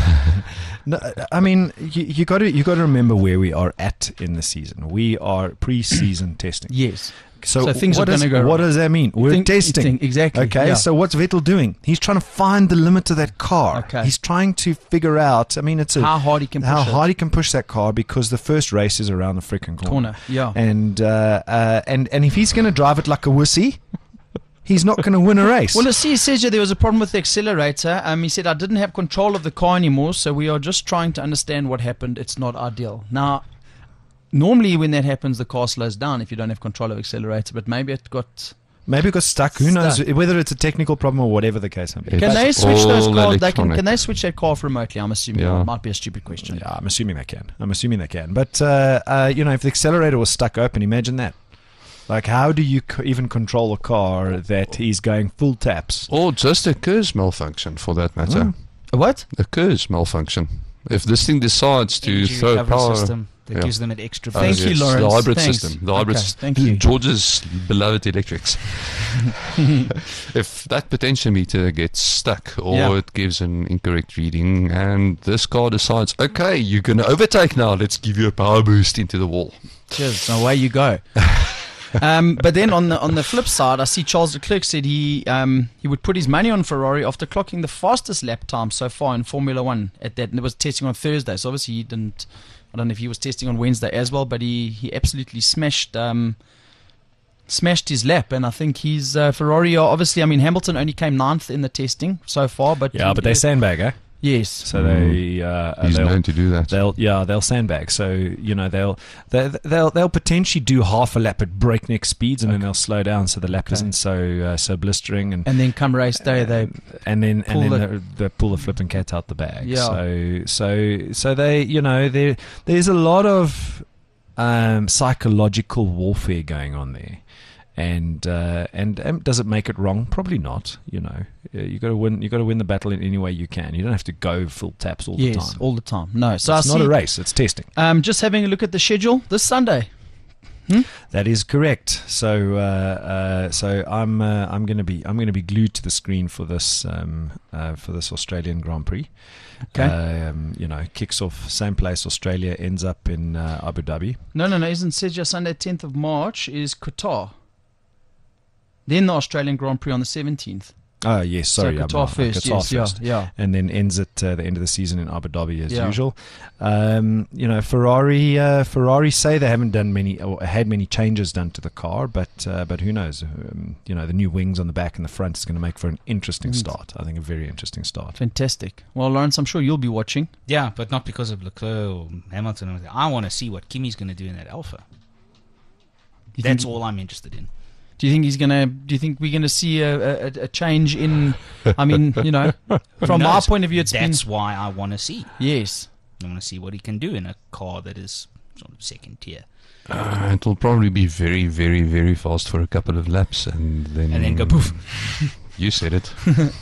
No, I mean, you, you got to you got to remember where we are at in the season. We are pre-season testing. Yes. So, So things what are does- gonna go What wrong. does that mean? We're Think- testing. think- exactly, Okay. yeah. So what's Vettel doing? He's trying to find the limit of that car. Okay. He's trying to figure out. I mean, it's a How hard he can push how it. hard he can push that car, because the first race is around the freaking corner. Corner, yeah. And uh, uh, and and if he's going to drive it like a wussy, he's not going to win a race. Well, see, he says here there was a problem with the accelerator. Um, he said, I didn't have control of the car anymore, so we are just trying to understand what happened. It's not ideal. Now, normally when that happens, the car slows down if you don't have control of accelerator, but maybe it got... Maybe it got stuck. Who knows? Stuck. Whether it's a technical problem or whatever the case may be. It's Can they switch those all cars? They can, electronic. can they switch that car off remotely? I'm assuming. Yeah. It might be a stupid question. Yeah, I'm assuming they can. I'm assuming they can. But, uh, uh, you know, if the accelerator was stuck open, imagine that. Like, how do you c- even control a car that is going full taps? Or just a Kurz malfunction, for that matter. Mm. A what? A Kurz malfunction. If this thing decides to Energy throw recovery power... system that Yeah. gives them an extra Oh, Thank boost. you, yes, Lawrence. The hybrid Thanks. system. The hybrid Okay, s- thank you. George's beloved electrics. If that potentiometer gets stuck, or Yeah. it gives an incorrect reading, and this car decides, okay, you're going to overtake now, let's give you a power boost into the wall. Cheers. Away you go. um, but then on the on the flip side, I see Charles Leclerc said he um, he would put his money on Ferrari after clocking the fastest lap time so far in Formula One at that. And it was testing on Thursday, so obviously he didn't. I don't know if he was testing on Wednesday as well, but he he absolutely smashed. Um, Smashed his lap, and I think he's uh, Ferrari. Are obviously, I mean Hamilton only came ninth in the testing so far, but Yeah, but they sandbag, eh? yes, So they, uh, He's they'll, known to do that. they'll, yeah, they'll sandbag. So you know they'll, they, they'll, they'll potentially do half a lap at breakneck speeds, and then they'll slow down so the lap Okay. isn't so uh, so blistering, and and then come race day they and then pull and then the- they, they pull the flipping cat out the bag. Yeah. So so so they, you know, there there's a lot of um, psychological warfare going on there. And, uh, and and does it make it wrong? Probably not. You know, Uh, you got to win. You got to win the battle in any way you can. You don't have to go full taps all yes the time. all the time. No, so it's I not see. a race. It's testing. Um, just having a look at the schedule this Sunday. That is correct. So uh, uh, so I'm uh, I'm going to be I'm going to be glued to the screen for this um, uh, for this Australian Grand Prix. Okay. Um, you know, kicks off same place. Australia ends up in uh, Abu Dhabi. No, no, no. Isn't Sedja Sunday, tenth of March is Qatar. Then the Australian Grand Prix on the seventeenth. Oh yes, sorry, so I'm Qatar wrong. first. Qatar yes, first. yeah, yeah. And then ends at uh, the end of the season in Abu Dhabi as Yeah. usual. Um, you know, Ferrari. Uh, Ferrari say they haven't done many or had many changes done to the car, but uh, but who knows? Um, you know, the new wings on the back and the front is going to make for an interesting Mm. start. I think a very interesting start. Fantastic. Well, Lawrence, I'm sure you'll be watching. Yeah, but not because of Leclerc or Hamilton. or anything. I want to see what Kimi's going to do in that Alpha. You That's think- all I'm interested in. Do you think he's gonna? Do you think we're gonna see a, a, a change in? I mean, you know, from my knows? point of view, it's That's been why I want to see. yes. I want to see what he can do in a car that is sort of second tier. Uh, it will probably be very, very, very fast for a couple of laps, and then And then go poof. You said it.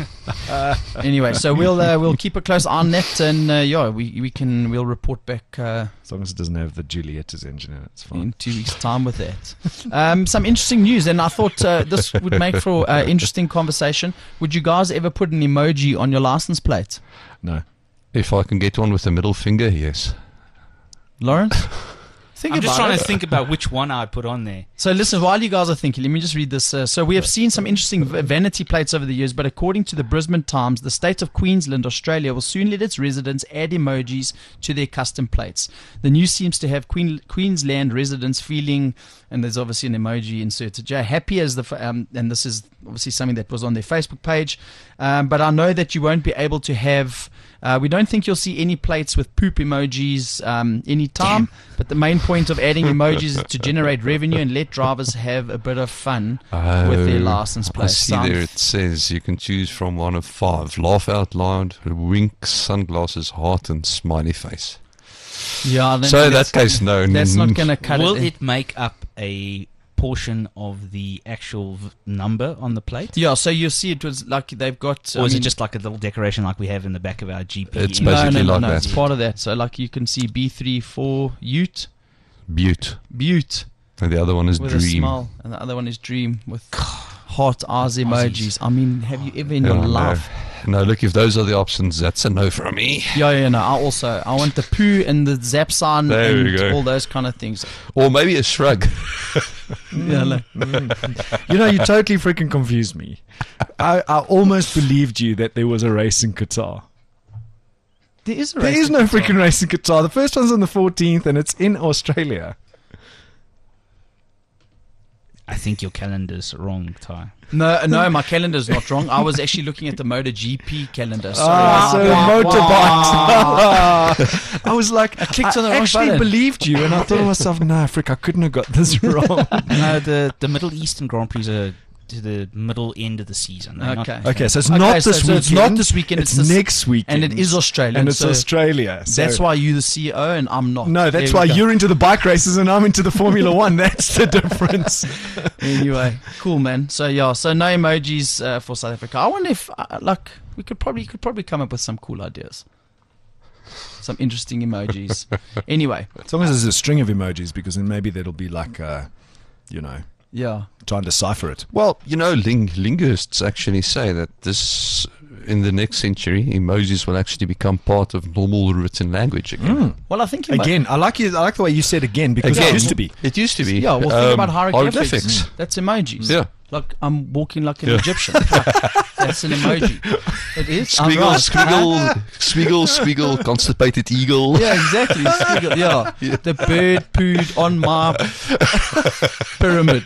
Anyway, so we'll uh, we'll keep a close eye on that, and uh, yeah, we we can we'll report back uh, As long as it doesn't have the Julietta's engine in it, it's fine. in two weeks' time with that. Um, some interesting news, and I thought uh, this would make for uh, interesting conversation. Would you guys ever put an emoji on your license plate, No. If I can get one with the middle finger, yes. Lawrence? Think I'm about just trying it. to think about which one I'd put on there. So listen, while you guys are thinking, let me just read this. Uh, so we have seen some interesting v- vanity plates over the years, but according to the Brisbane Times, the state of Queensland, Australia, will soon let its residents add emojis to their custom plates. The news seems to have Queen- Queensland residents feeling, and there's obviously an emoji inserted here, happy as the, f- um, and this is obviously something that was on their Facebook page, um, but I know that you won't be able to have Uh, we don't think you'll see any plates with poop emojis um, anytime, but the main point of adding emojis is to generate revenue and let drivers have a bit of fun with their Oh, license I plates. see Sound- there it says you can choose from one of five. Laugh out loud, wink, sunglasses, heart, and smiley face. Yeah, I don't So in think that that's- case, no. that's not going to cut Will it. in. it make up a portion of the actual v- number on the plate? Yeah, so you see it was like they've got. Or I is mean- it just like a little decoration like we have in the back of our G P? It's in- no, basically no, no, like no, that. it's part of that. So like you can see B three four Ute, Butte. Butte And the other one is with a Dream. smile, and the other one is Dream with heart eyes emojis. I mean, have you ever in Yeah, your no. life? No, look, if those are the options, that's a no from me. Yeah, yeah, no. I also I want the poo and the zap sign There and we go. all those kind of things. Or maybe a shrug. Yeah, no. You know, you totally freaking confused me. I, I almost believed you that there was a race in Qatar. There is a There race is in no Qatar. freaking race in Qatar. The first one's on the fourteenth and it's in Australia. I think your calendar's wrong, Ty. No, no, my calendar's not wrong. I was actually looking at the MotoGP calendar. Sorry. Ah, so motorbikes. I was like, I, clicked on the wrong actually button. believed you, and I thought to myself, nah, frick, I couldn't have got this wrong. No, the the Middle Eastern Grand Prix are to the middle end of the season. They're not- Okay. Okay, so it's Okay, not so- this so weekend. it's not this weekend, It's, it's this- next weekend, and it is Australia, and it's so Australia. So That's why you're the C E O and I'm not. No, that's There why we go. you're into the bike races and I'm into the Formula One. That's the difference. Anyway, cool, man. So yeah, so no emojis uh, for South Africa. I wonder if, uh, like, we could probably could probably come up with some cool ideas, some interesting emojis. Anyway, As long as there's a string of emojis, because then maybe that'll be like, uh, you know, yeah. trying to decipher it. Well, you know, ling- linguists actually say that this, in the next century, emojis will actually become part of normal written language again. Well, I think emo- Again, I like you. I like the way you said again, because Again, it used to be. It used to be. Yeah, well, think um, about hieroglyphics. hieroglyphics. That's emojis. Yeah. Like I'm walking like an Yeah. Egyptian. That's an emoji. It is. I'm Squiggle, right. squiggle, squiggle, squiggle, constipated eagle. Yeah, exactly. Squiggle, yeah. The bird pooed on my pyramid.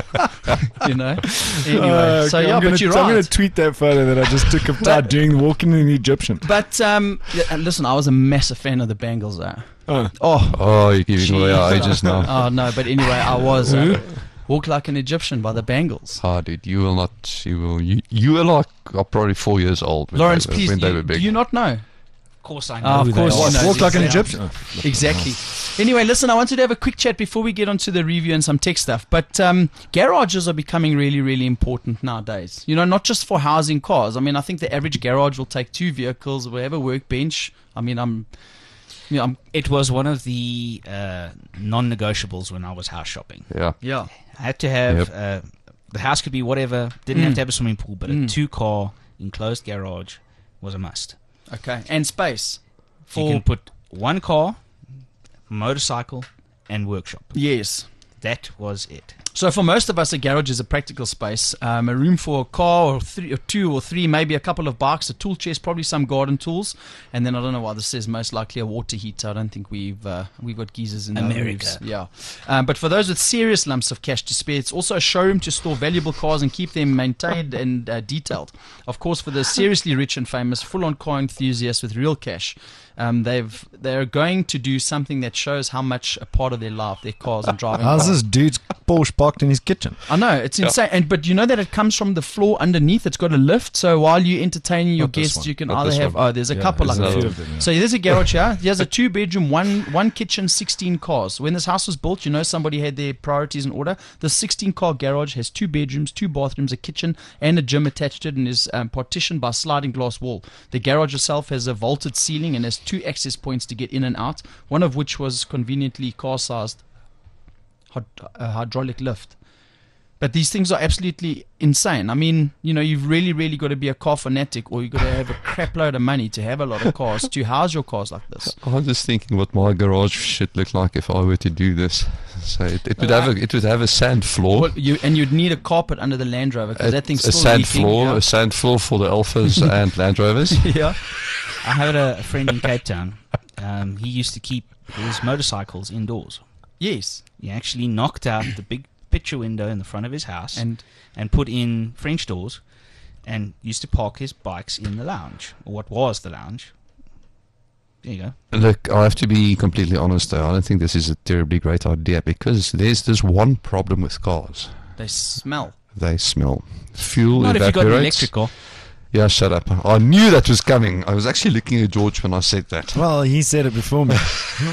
You know? Anyway, Uh, so okay, yeah, I'm gonna, but you're I'm going right. to tweet that photo that I just took of Todd doing walking in Egyptian. But um, yeah, and listen, I was a massive fan of the Bengals there. Oh. Oh, Oh, you're giving away our Jesus. ages now. oh no, but anyway, I was uh, walk like an Egyptian by the Bengals. Ah, dude, you will not. You will. You, you are like are probably four years old. When Lawrence, they, please, when they you- were big. do you not know? Of course I know. Oh, of who they course are. you know. Walk like an Yeah. Egyptian. Oh. Exactly. Anyway, listen, I wanted to have a quick chat before we get onto the review and some tech stuff. But um, garages are becoming really, really important nowadays. You know, not just for housing cars. I mean, I think the average garage will take two vehicles, will have a workbench. I mean, I'm, you know, I'm, It was one of the uh, non-negotiables when I was house shopping. Yeah. yeah, I had to have Yep. uh, the house could be whatever. Didn't Mm. have to have a swimming pool, but Mm. a two-car enclosed garage was a must. okay, and space You for can put one car, motorcycle, and workshop. yes. That was it. So for most of us, a garage is a practical space, um, a room for a car or three or two or three, maybe a couple of bikes, a tool chest, probably some garden tools, and then I don't know why this says most likely a water heater. I don't think we've uh, we've got geezers in our America. roofs. Yeah, um, but for those with serious lumps of cash to spare, it's also a showroom to store valuable cars and keep them maintained and uh, detailed. Of course, for the seriously rich and famous, full-on car enthusiasts with real cash. Um, they've they're going to do something that shows how much a part of their life their cars and driving. How's cars. this dude's Porsche parked in his kitchen. I know, it's insane. And but you know that it comes from the floor underneath. It's got a lift, so while you're entertaining your Not this guests, one. you can Not either this have. one. Oh, there's a Yeah, couple there's like a that. few of them, yeah. So there's a garage here. There's a two-bedroom, one one kitchen, sixteen cars. When this house was built, you know somebody had their priorities in order. The sixteen-car garage has two bedrooms, two bathrooms, a kitchen, and a gym attached to it, and is um, partitioned by a sliding glass wall. The garage itself has a vaulted ceiling and has two access points to get in and out. One of which was conveniently car-sized hyd- uh, hydraulic lift. But these things are absolutely insane. I mean, you know, you've really, really got to be a car fanatic, or you've got to have a crap load of money to have a lot of cars to house your cars like this. I'm just thinking what my garage should look like if I were to do this. So it, it would have a it would have a sand floor, Well, you, and you'd need a carpet under the Land Rover because a, that thing's a still sand leaking. floor, Yeah. a sand floor for the Alphas and Land Rovers. yeah. I had a, a friend in Cape Town. Um, he used to keep his motorcycles indoors. Yes. He actually knocked out the big picture window in the front of his house And and put in French doors, and used to park his bikes in the lounge, or what was the lounge. There you go. Look, I have to be completely honest though. I don't think this is a terribly great idea because there's this one problem with cars. they smell. They smell. Fuel Not if you got an evaporates. electric car. Yeah, shut up. I knew that was coming. I was actually looking at George when I said that. Well, he said it before me.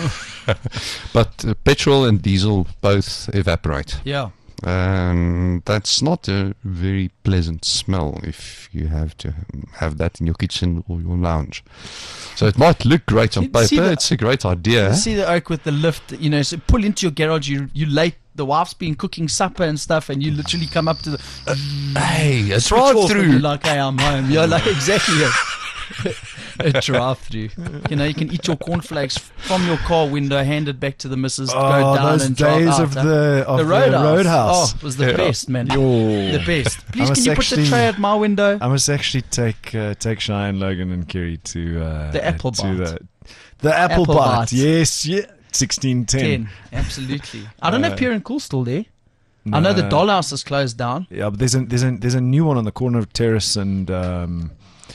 But uh, petrol and diesel both evaporate. Yeah. And that's not a very pleasant smell if you have to have that in your kitchen or your lounge. So it might look great on You see paper. the- It's a great idea. You see the oak with the lift, you know, so pull into your garage, you you late, the wife's been cooking supper and stuff, and you literally come up to the Hey, a switch off and you're drive-through. like, hey, I'm home. You're like, exactly it. A drive-through. You know, you can eat your cornflakes from your car window, hand it back to the missus, go Oh, down those and drive days out, of huh? the of the the roadhouse. roadhouse. Oh, it was the Yeah. best, man. Yo. The best. Please, I can must you put the actually- tray at my window? I must actually take uh, take Cheyenne, Logan, and Kerry to uh, The apple to bite. the the apple, Apple bite. bite. Yes, yeah, sixteen ten. Ten. Absolutely. I don't know Uh, if Pierre and Cool still there. I know the No. dollhouse is closed down. Yeah, but there's a there's a there's a new one on the corner of Terrace and um,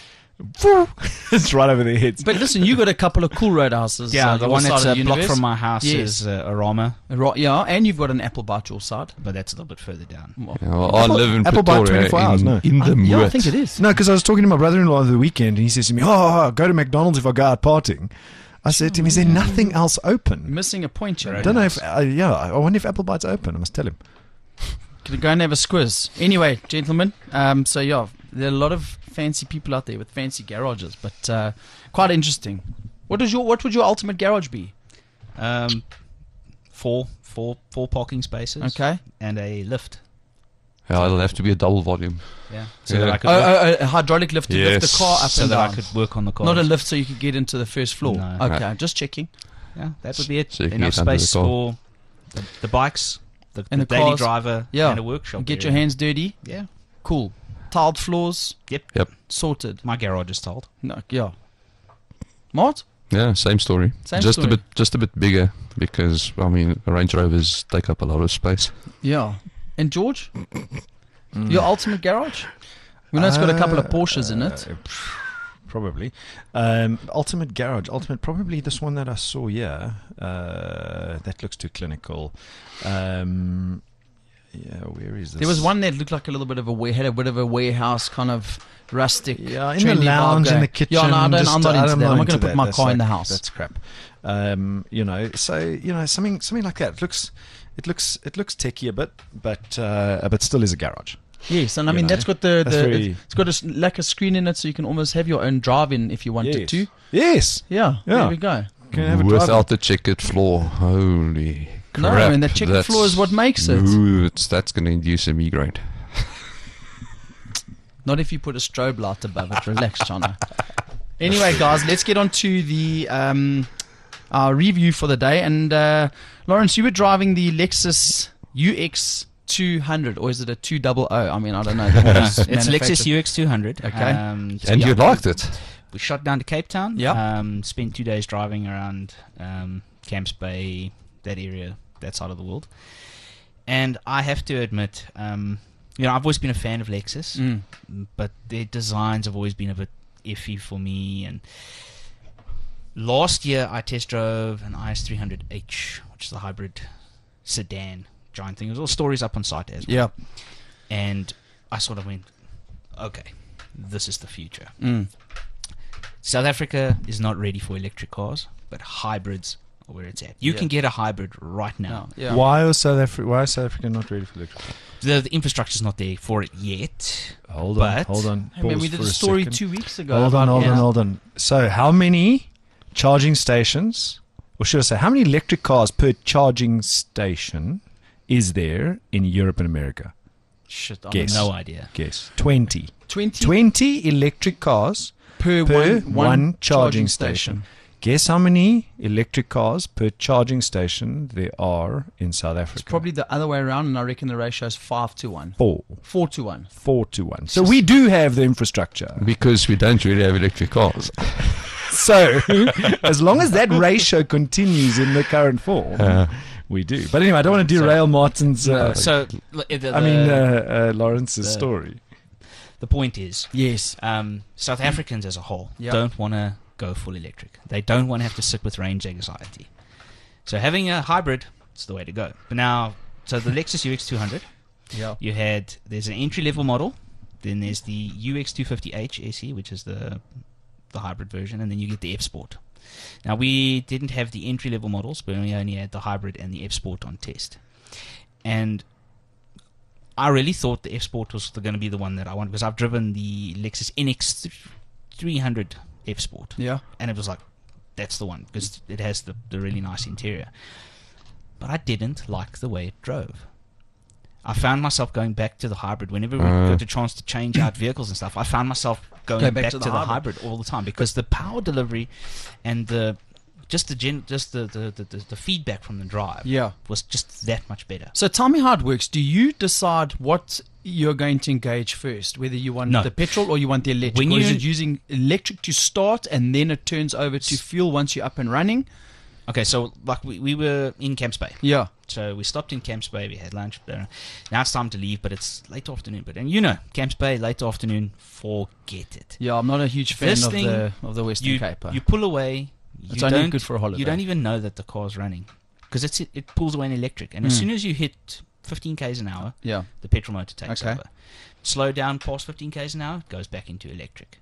it's right over their heads. But listen, you got a couple of cool roadhouses. Yeah, uh, the your one side that's of a the block universe. from my house Yes. is uh, Arama, Right, yeah, and you've got an apple bite your side. but that's a little bit further down. Well, Yeah, well, I Apple- live in Apple bite Pretoria twenty-four hours, in, no. in the I, yeah, I Moot. think it is. No, because I was talking to my brother-in-law the weekend, and he says to me, "Oh, go to McDonald's if I go out partying." I said to him, "Is there nothing else open?" Missing a point, you I know. don't know if uh, yeah. I wonder if Apple Bite's open. I must tell him. Could go and have a squiz. Anyway, gentlemen, um, so yeah, there are a lot of fancy people out there with fancy garages, but uh, quite interesting. What is your what would your ultimate garage be? Um, four, four, four parking spaces. Okay. And a lift. Yeah, it'll have to be a double volume. Yeah. So Yeah. that I could Oh, work, oh, oh, a hydraulic lift to lift Yes. the car up so and that down. I could work on the car. Not a lift so you could get into the first floor. No. Okay, Right. just checking. Yeah, that would be it. So you can Enough get under the space car. for the, the bikes, the, And the, the daily cars. driver, Yeah. and a workshop. Get area. your hands dirty. Yeah. Cool. Tiled floors. Yep. Yep. Sorted. My garage is told. No, yeah. Mart? Yeah, same story. Same just story. a bit, just a bit bigger because I mean, Range Rovers take up a lot of space. Yeah. And George? Your ultimate garage? We know it's got a couple of Uh, Porsches in it. uh, Probably. Um, Ultimate Garage. Ultimate, probably this one that I saw here. Uh, that looks too clinical. Um, yeah, where is this? There was one that looked like a little bit of a wa- had a bit of a warehouse kind of rustic. Yeah, in the trendy vibe lounge, in going. the kitchen. Yeah, no, I don't, just, I'm not I into don't that. I'm know not going into to put that. my That's car in the like- house. That's crap. Um, you know, so you know something something like that. It looks it looks it looks techy a bit, but uh, but still is a garage. Yes, and I You mean know, that's got the, that's the very- it's, it's got a s- like a screen in it, so you can almost have your own drive-in if you wanted Yes. to. Yes. Yeah, Yeah. there we go. Can have a Without drive-in. the checkered floor, holy No, crap! I mean, the checkered that's- floor is what makes it. Ooh, it's, that's going to induce a migraine. Not if you put a strobe light above it. Relax, Chana. Anyway, guys, let's get on to the um, our review for the day. And uh, Lawrence, you were driving the Lexus U X two hundred, or is it a two hundred? I mean, I don't know. it's Lexus U X two hundred. Okay. Um, so And yeah, you liked it. We shot down to Cape Town. Yeah. Um, spent two days driving around um, Camps Bay, that area, that side of the world. And I have to admit, um, you know, I've always been a fan of Lexus, Mm. but their designs have always been a bit iffy for me. And last year, I test drove an I S three hundred H, which is the hybrid sedan giant thing. There's all stories up on site as well. Yeah. And I sort of went, okay, this is the future. Mm. South Africa is not ready for electric cars, but hybrids are where it's at. You Yeah. can get a hybrid right now. No, yeah. Why is South Africa? Why is South Africa not ready for electric? The, the infrastructure's not there for it yet. Hold on, But- hold on. I mean, we Pause did for a story second. two weeks ago. Hold on, about- hold yeah. on, hold on. So, how many charging stations, or should I say, how many electric cars per charging station is there in Europe and America? Shit, I Guess. don't know. No idea. Guess. twenty. twenty twenty electric cars per, per one, one charging station. Guess how many electric cars per charging station there are in South Africa? It's probably the other way around, and I reckon the ratio is five to one. four. Four to one. Four to one. So we do have the infrastructure. Because we don't really have electric cars. So as long as that ratio continues in the current form, Uh, we do. But anyway, I don't want to derail Martin's, uh, So, l- the, I mean, the- uh, uh, Lawrence's the- story. the point is, Yes. um, South Africans as a whole Yeah. don't want to go full electric. They don't want to have to sit with range anxiety. So having a hybrid is the way to go. But now, so the Lexus U X two hundred, Yeah. you had, there's an entry-level model, then there's the U X two fifty H S E, which is the the hybrid version, and then you get the F Sport. Now, we didn't have the entry-level models, but we only had the hybrid and the F Sport on test. And I really thought the F Sport was going to be the one that I wanted, because I've driven the Lexus N X three hundred F Sport, Yeah. and it was like, that's the one, because it has the, the really nice interior. But I didn't like the way it drove. I found myself going back to the hybrid whenever we Uh. got a chance to change out vehicles and stuff. I found myself going Go back, to, the, hybrid. hybrid all the time, because the power delivery and the just the gen, just the, the, the, the, the feedback from the drive Yeah. was just that much better. So tell me how it works. Do you decide what you're going to engage first, whether you want No. the petrol or you want the electric? When Or is you- it using electric to start and then it turns over to fuel once you're up and running? Okay, so like we, we were in Camps Bay. Yeah. So we stopped in Camps Bay, we had lunch. There. Now it's time to leave, but it's late afternoon. But and you know, Camps Bay, late afternoon, forget it. Yeah, I'm not a huge fan This of thing, the of the Western You, Cape. you pull away. You It's only don't, good for a holiday. You don't even know that the car's running, because it's it pulls away in electric, and as Mm. soon as you hit fifteen k's an hour, Yeah. the petrol motor takes Okay. over. Slow down past fifteen k's an hour, it goes back into electric.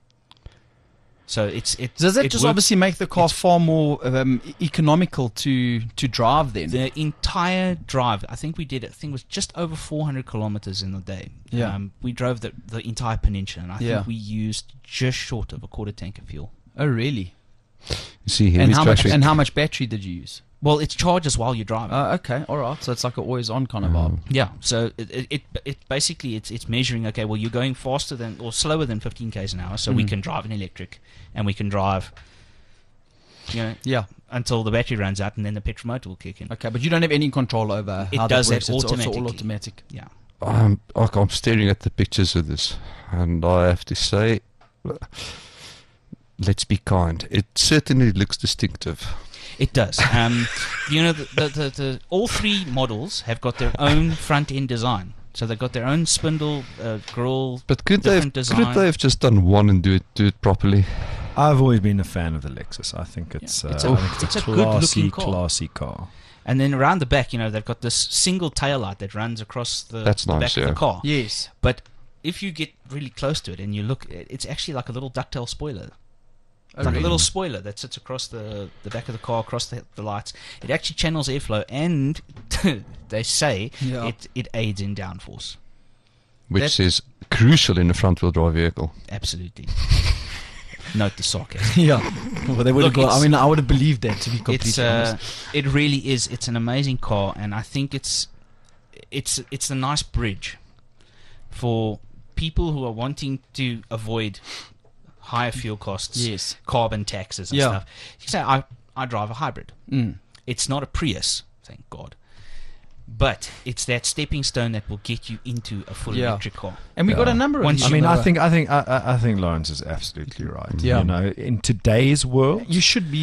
So it's it. Does that it just works- obviously make the car it's- far more um, e- economical to to drive then? The entire drive, I think we did, I think it was just over four hundred kilometers in the day. Yeah. Um, we drove the, the entire peninsula, and I Yeah. think we used just short of a quarter tank of fuel. Oh, really? You see, heavy And how much traffic. and how much battery did you use? Well, it charges while you're driving. Oh, okay, all right. So it's like an always-on kind of vibe. yeah, so it, it, it, it basically it's it's measuring, okay, well, you're going faster than or slower than fifteen k's an hour, so we Mhm. can drive an electric, and we can drive, you know, Yeah. until the battery runs out, and then the petrol motor will kick in. Okay, but you don't have any control over It how does that works. that It's also all automatically. automatic. Yeah. I'm, like, I'm staring at the pictures of this, and I have to say, let's be kind. It certainly looks distinctive. It does. Um, you know, the, the, the, the all three models have got their own front end design. So they've got their own spindle, uh, grill. But could they, have, Different could design. they have just done one and do it do it properly? I've always been a fan of the Lexus. I think it's, Yeah. It's uh, a- I think it's a a good-looking classy, car. classy car. And then around the back, you know, they've got this single tail light that runs across the, That's the nice, back of yeah. the car. Yes. But if you get really close to it and you look, it's actually like a little ducktail spoiler. Oh, It's like really? a little spoiler that sits across the, the back of the car, across the, the lights. It actually channels airflow, and they say Yeah. it, it aids in downforce. Which That- is crucial in a front-wheel drive vehicle. Absolutely. Note the sarcasm. Yeah. Well, they would have Look, got. I it's- mean, I would have believed that, to be completely It's uh, honest. it really is. It's an amazing car, and I think it's it's it's a nice bridge for people who are wanting to avoid higher fuel costs, Yes. carbon taxes and Yeah. stuff. You say, I I drive a hybrid. Mm. It's not a Prius, thank God, but it's that stepping stone that will get you into a full Yeah. electric car. And we got Yeah. a number of Once these I you mean, on I the- think, I think, I, I I think Lawrence is absolutely right. Yeah. You know, in today's world, you should be.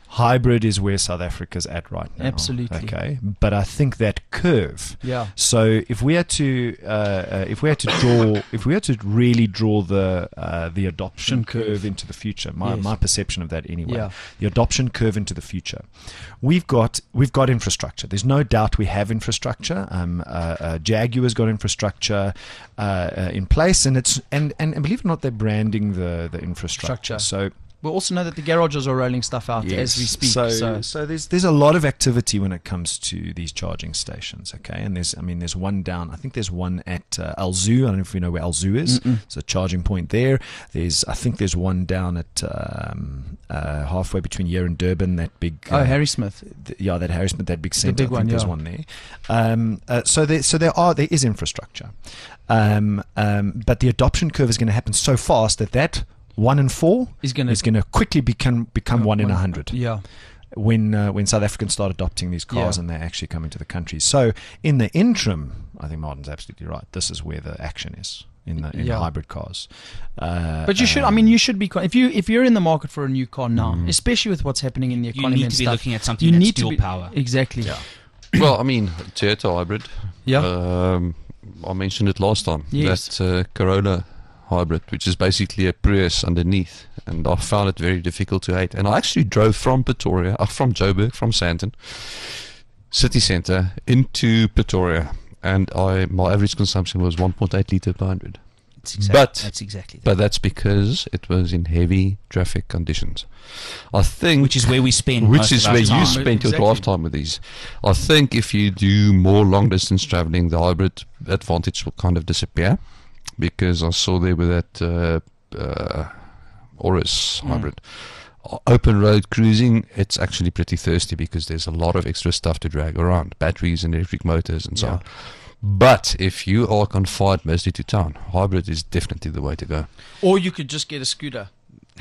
Hybrid is where South Africa's at right now. Absolutely. Okay, but I think that curve. Yeah. So if we had to, uh, uh, if we had to draw, if we had to really draw the uh, the adoption Curve. curve into the future, my, Yes. my perception of that anyway, Yeah. the adoption curve into the future, we've got we've got infrastructure. There's no doubt we have infrastructure. Um, uh, uh, Jaguar's got infrastructure uh, uh, in place, and it's and, and and believe it or not, they're branding the the infrastructure. Structure. So. We also know that the garages are rolling stuff out as we speak. So, So, so, there's there's a lot of activity when it comes to these charging stations. Okay, and there's I mean there's one down. I think there's one at uh, Al Zoo. I don't know if you know where Al Zoo is. Mm-mm. It's a charging point there. There's I think there's one down at um, uh, halfway between here and Durban. That big. oh, uh, Harry Smith. th- yeah, that Harry Smith, that big centre. big I think one, there's yeah. one there. Um, uh, so there, so there are there is infrastructure, um, um, but the adoption curve is going to happen so fast that that one in four Is gonna- is going to quickly become become one in a hundred Yeah. when uh, when South Africans start adopting these cars Yeah. and they actually come into the country. So in the interim, I think Martin's absolutely right. This is where the action is in the in Yeah. the hybrid cars. Uh, But you should. I um, mean, you should be. con- If you if you're in the market for a new car now, especially with what's happening in the You economy need and to be stuff, looking at something you that's need to dual be, power. Exactly. Yeah. Well, I mean, Toyota hybrid. Yeah. Um, I mentioned it last time. Yes. That uh, Corolla hybrid, which is basically a Prius underneath, and I found it very difficult to hate. And I actually drove from Pretoria, uh, from Joburg, from Sandton, city centre, into Pretoria, and I my average consumption was one point eight litre per hundred. It's exact- But- that's exactly that. But that's because it was in heavy traffic conditions. I think, Which is where we spend which most is of our where time. you spend your Exactly. lifetime with these. I think if you do more long distance traveling, the hybrid advantage will kind of disappear, because I saw there with that uh, uh, Auris Mm. hybrid. O- Open road cruising, it's actually pretty thirsty because there's a lot of extra stuff to drag around, batteries and electric motors and so Yeah. on. But if you are confined mostly to town, hybrid is definitely the way to go. Or you could just get a scooter.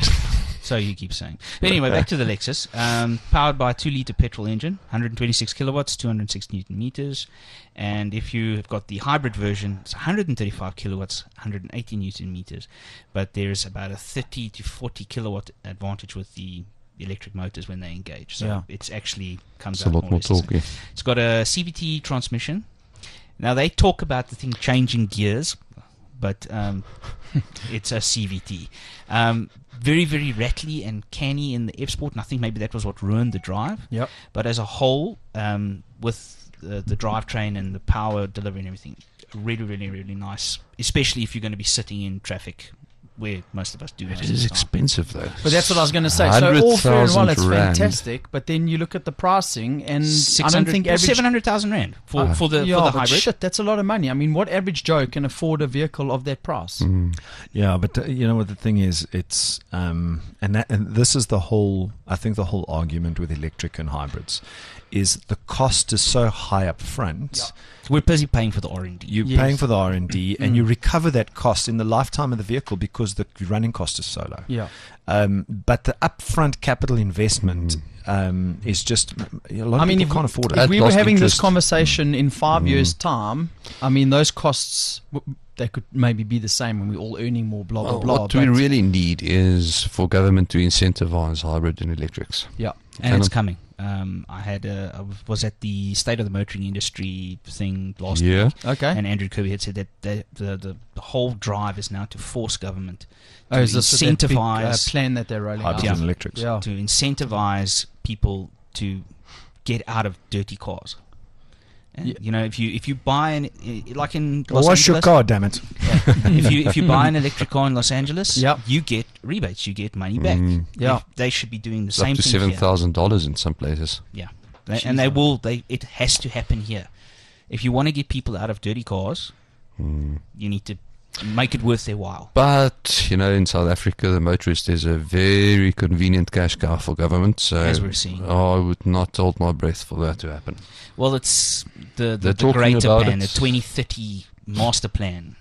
So you keep saying. But anyway, back to the Lexus. Um, powered by a two litre petrol engine, one hundred twenty-six kilowatts, two hundred six newton meters. And if you've got the hybrid version, it's one hundred thirty-five kilowatts, one hundred eighty newton meters. But there's about a thirty to forty kilowatt advantage with the electric motors when they engage. So Yeah. it's actually comes It's a out lot more more or less the same. talky. It's got a C V T transmission. Now they talk about the thing changing gears, but um, it's a C V T. Um, very, very rattly and canny in the F Sport, and I think maybe that was what ruined the drive. Yep. But as a whole, um, with the, the drivetrain and the power delivery and everything, really, really, really nice. Especially if you're going to be sitting in traffic, where most of us do. most It of is the time. expensive though. But that's what I was going to say. So all fair and well, it's one hundred thousand rand. fantastic. But then you look at the pricing, and I don't six hundred think average seven hundred thousand rand for, Ah. for the yeah, for the but hybrid. shit, that's a lot of money. I mean, what average Joe can afford a vehicle of that price? Mm. Yeah, but uh, you know what the thing is, it's um, and that and this is the whole. I think the whole argument with electric and hybrids is the cost is so high up front. We're busy paying for the R and D. You're Yes. paying for the R and D, and Mm. you recover that cost in the lifetime of the vehicle because the running cost is so low. Yeah. Um, but the upfront capital investment um, is just a lot of I mean, people if, can't afford if it. At we were lost having this interest. conversation in five Mm. years' time, I mean, those costs, w- they could maybe be the same when we're all earning more, blah, blah, Well, blah. what we but- really need is for government to incentivize hybrid and electrics. yeah. and And it's I'm- coming. Um, I had a, I was at the State of the Motoring Industry thing last Yeah. week, Okay. and Andrew Kirby had said that the the, the, the whole drive is now to force government to Oh, is this that big, uh, incentivize plan that they're rolling Hybrids out? and electrics. Yeah. to incentivize people to get out of dirty cars. And, Yeah. You know, if you if you buy an i- like in Well, Los what's your Angeles, car, damn it? if you if you buy an electric car in Los Angeles, Yep. you get rebates, you get money back. Mm. Yeah. If they should be doing the It's same up to thing seven here. thousand dollars in some places. Yeah, They- and they Jesus. will. They it has to happen here. If you want to get people out of dirty cars, Mm. you need to make it worth their while. But you know, in South Africa, the motorist is a very convenient cash cow for government. So As we're seeing. I would not hold my breath for that to happen. Well, it's the the, They're the talking greater about plan, it. the twenty thirty master plan.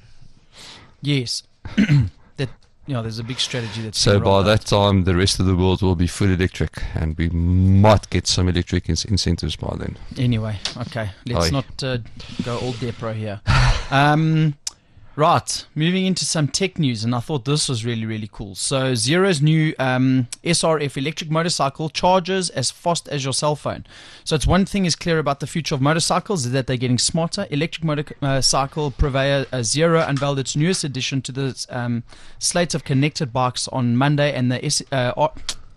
Yes. that you know, there's a big strategy that's So being by rolled that out. time, the rest of the world will be full electric, and we might get some electric in- incentives by then. Anyway, okay, let's Aye. not uh, go all Depro here. Um, Right, moving into some tech news, and I thought this was really, really cool. So Zero's new um, S R F electric motorcycle charges as fast as your cell phone. So it's one thing is clear about the future of motorcycles is that they're getting smarter. Electric motorcycle purveyor uh, Zero unveiled its newest addition to the um, slate of connected bikes on Monday, and the S, uh, R-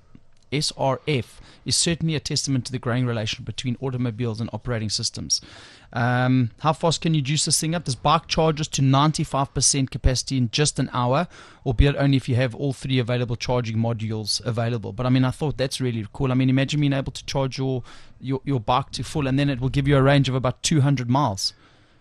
S R F is certainly a testament to the growing relation between automobiles and operating systems. Um, how fast can you juice this thing up? This bike charges to ninety-five percent capacity in just an hour, albeit only if you have all three available charging modules available. But I mean, I thought that's really cool. I mean, imagine being able to charge your, your, your bike to full, and then it will give you a range of about two hundred miles.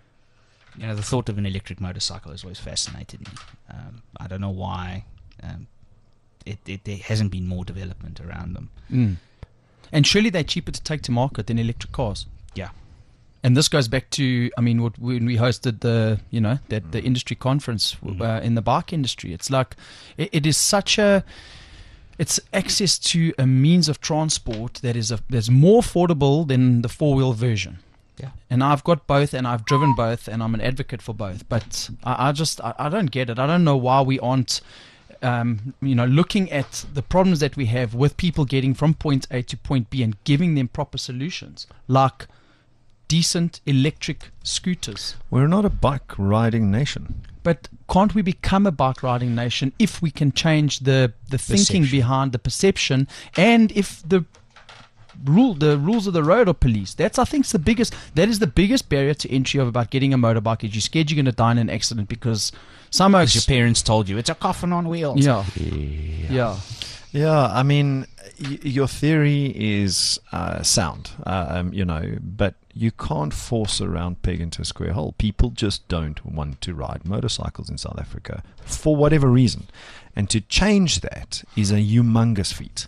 You know, the thought of an electric motorcycle has always fascinated me. Um, I don't know why um, it, it, there hasn't been more development around them. Mm. And surely they're cheaper to take to market than electric cars. Yeah. And this goes back to, I mean, what, when we hosted the, you know, that the industry conference Mm-hmm. uh, in the bike industry. It's like, it, it is such a, it's access to a means of transport that is a, that's more affordable than the four-wheel version. Yeah. And I've got both, and I've driven both, and I'm an advocate for both. But I, I just, I, I don't get it. I don't know why we aren't, um, you know, looking at the problems that we have with people getting from point A to point B and giving them proper solutions, like decent electric scooters. We're not a bike riding nation. But can't we become a bike riding nation if we can change the, the thinking Perception. behind the perception, and if the rule the rules of the road are policed? That's, I think, is the biggest. That is the biggest barrier to entry of about getting a motorbike. Is you're scared you're going to die in an accident because some Because oaks. your parents told you it's a coffin on wheels. Yeah, Yeah. yeah. Yeah, I mean, y- your theory is uh, sound, uh, um, you know, but you can't force a round peg into a square hole. People just don't want to ride motorcycles in South Africa for whatever reason. And to change that is a humongous feat.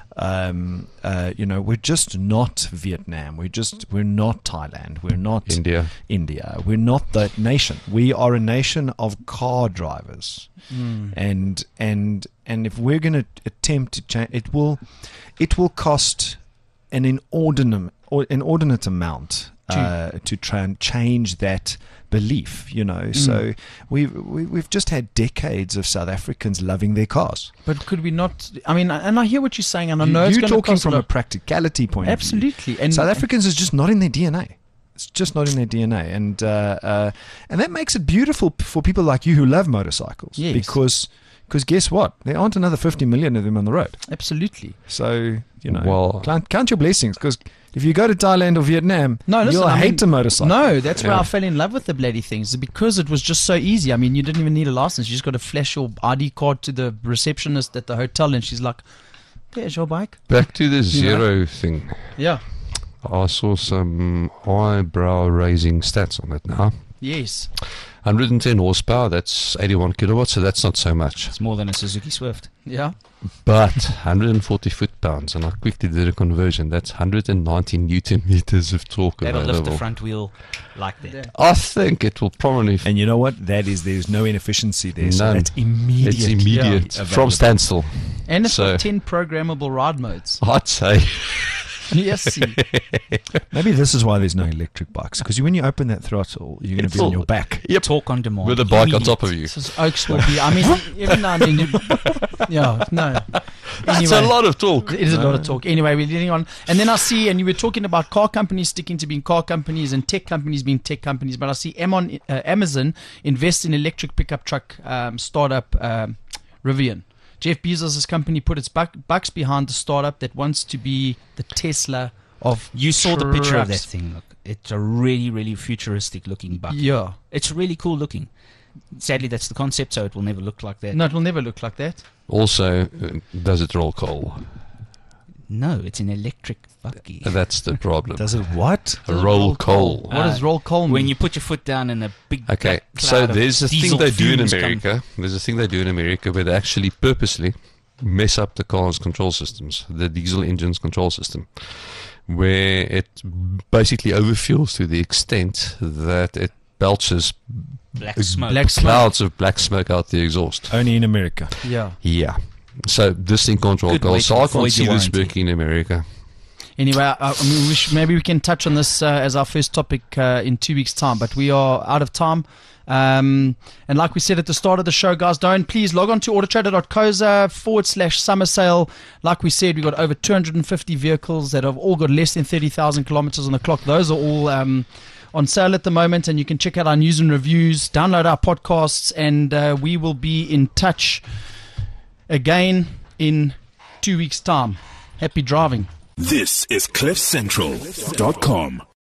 Um, uh, you know, we're just not Vietnam. We're just, we're not Thailand. We're not India. India. We're not that nation. We are a nation of car drivers. And and and if we're going to attempt to change, it will it will cost an inordinate or inordinate amount uh, to try and change that belief. You know, so we've we, we've just had decades of South Africans loving their cars. But could we not? I mean, and I hear what you're saying, and I know You- it's you're going to talking cost from a a lot. practicality point of view. Absolutely, and South Africans is just not in their D N A. It's just not in their D N A, and uh, uh, and that makes it beautiful p- for people like you who love motorcycles. Yes. Because because guess what? There aren't another fifty million of them on the road. Absolutely. So you know, Well- count, count your blessings. Because if you go to Thailand or Vietnam, No, listen, you'll I hate mean, a motorcycle. No, that's where Yeah. I fell in love with the bloody things, because it was just so easy. I mean, you didn't even need a license. You just got to flash your I D card to the receptionist at the hotel, and she's like, "There's your bike." Back to the know? zero thing. Yeah. I saw some eyebrow-raising stats on it now. Yes. one hundred ten horsepower, that's eighty-one kilowatts, so that's not so much. It's more than a Suzuki Swift. Yeah. But one hundred forty foot-pounds, and I quickly did a conversion, that's one hundred ninety newton meters of torque That'll lift the available. front wheel like that. Yeah. I think it will probably... And you know what? That is, there's no inefficiency there. So None. that's immediate. It's immediate, Yeah. from standstill. And it's So- got ten programmable ride modes. I'd say. Yes. see. Maybe this is why there's no electric bikes. Because when you open that throttle, you're going to It's be on all- your back. Yep. Torque on demand. With a bike on Immediate. top of you. This is Oaks will be. I mean, every now and then. You, yeah. No. That's a lot of talk. It is a lot of talk. Anyway, we're getting on. And then I see, and you were talking about car companies sticking to being car companies and tech companies being tech companies, but I see Amon, uh, Amazon invest in electric pickup truck um, startup um, Rivian. Jeff Bezos' company put its buck, bucks behind the startup that wants to be the Tesla of You saw the picture of that trucks. thing. Look, it's a really, really futuristic looking bucket. Yeah. It's really cool looking. Sadly, that's the concept, so it will never look like that. No, it will never look like that. Also, uh, does it roll coal? No, it's an electric buggy. That's the problem. Does it what? A Does it roll coal. What does roll coal mean? When you put your foot down in a big Okay, black so cloud of there's a thing diesel they do in fumes come- America. There's a thing they do in America where they actually purposely mess up the car's control systems, the diesel engine's control system, where it basically overfuels to the extent that it belches Black smoke. Black smoke. clouds of black smoke out the exhaust. Only in America. Yeah. Yeah. So this thing can't roll Good coal. way So to I can't avoid see your this warranty. working in America. Anyway, I, I mean, we should, maybe we can touch on this uh, as our first topic uh, in two weeks' time, but we are out of time. Um, and like we said at the start of the show, guys, don't please log on to autotrader.coza forward slash summer sale. Like we said, we've got over two hundred fifty vehicles that have all got less than thirty thousand kilometers on the clock. Those are all um, on sale at the moment, and you can check out our news and reviews, download our podcasts, and uh, we will be in touch again in two weeks' time. Happy driving. This is cliff central dot com.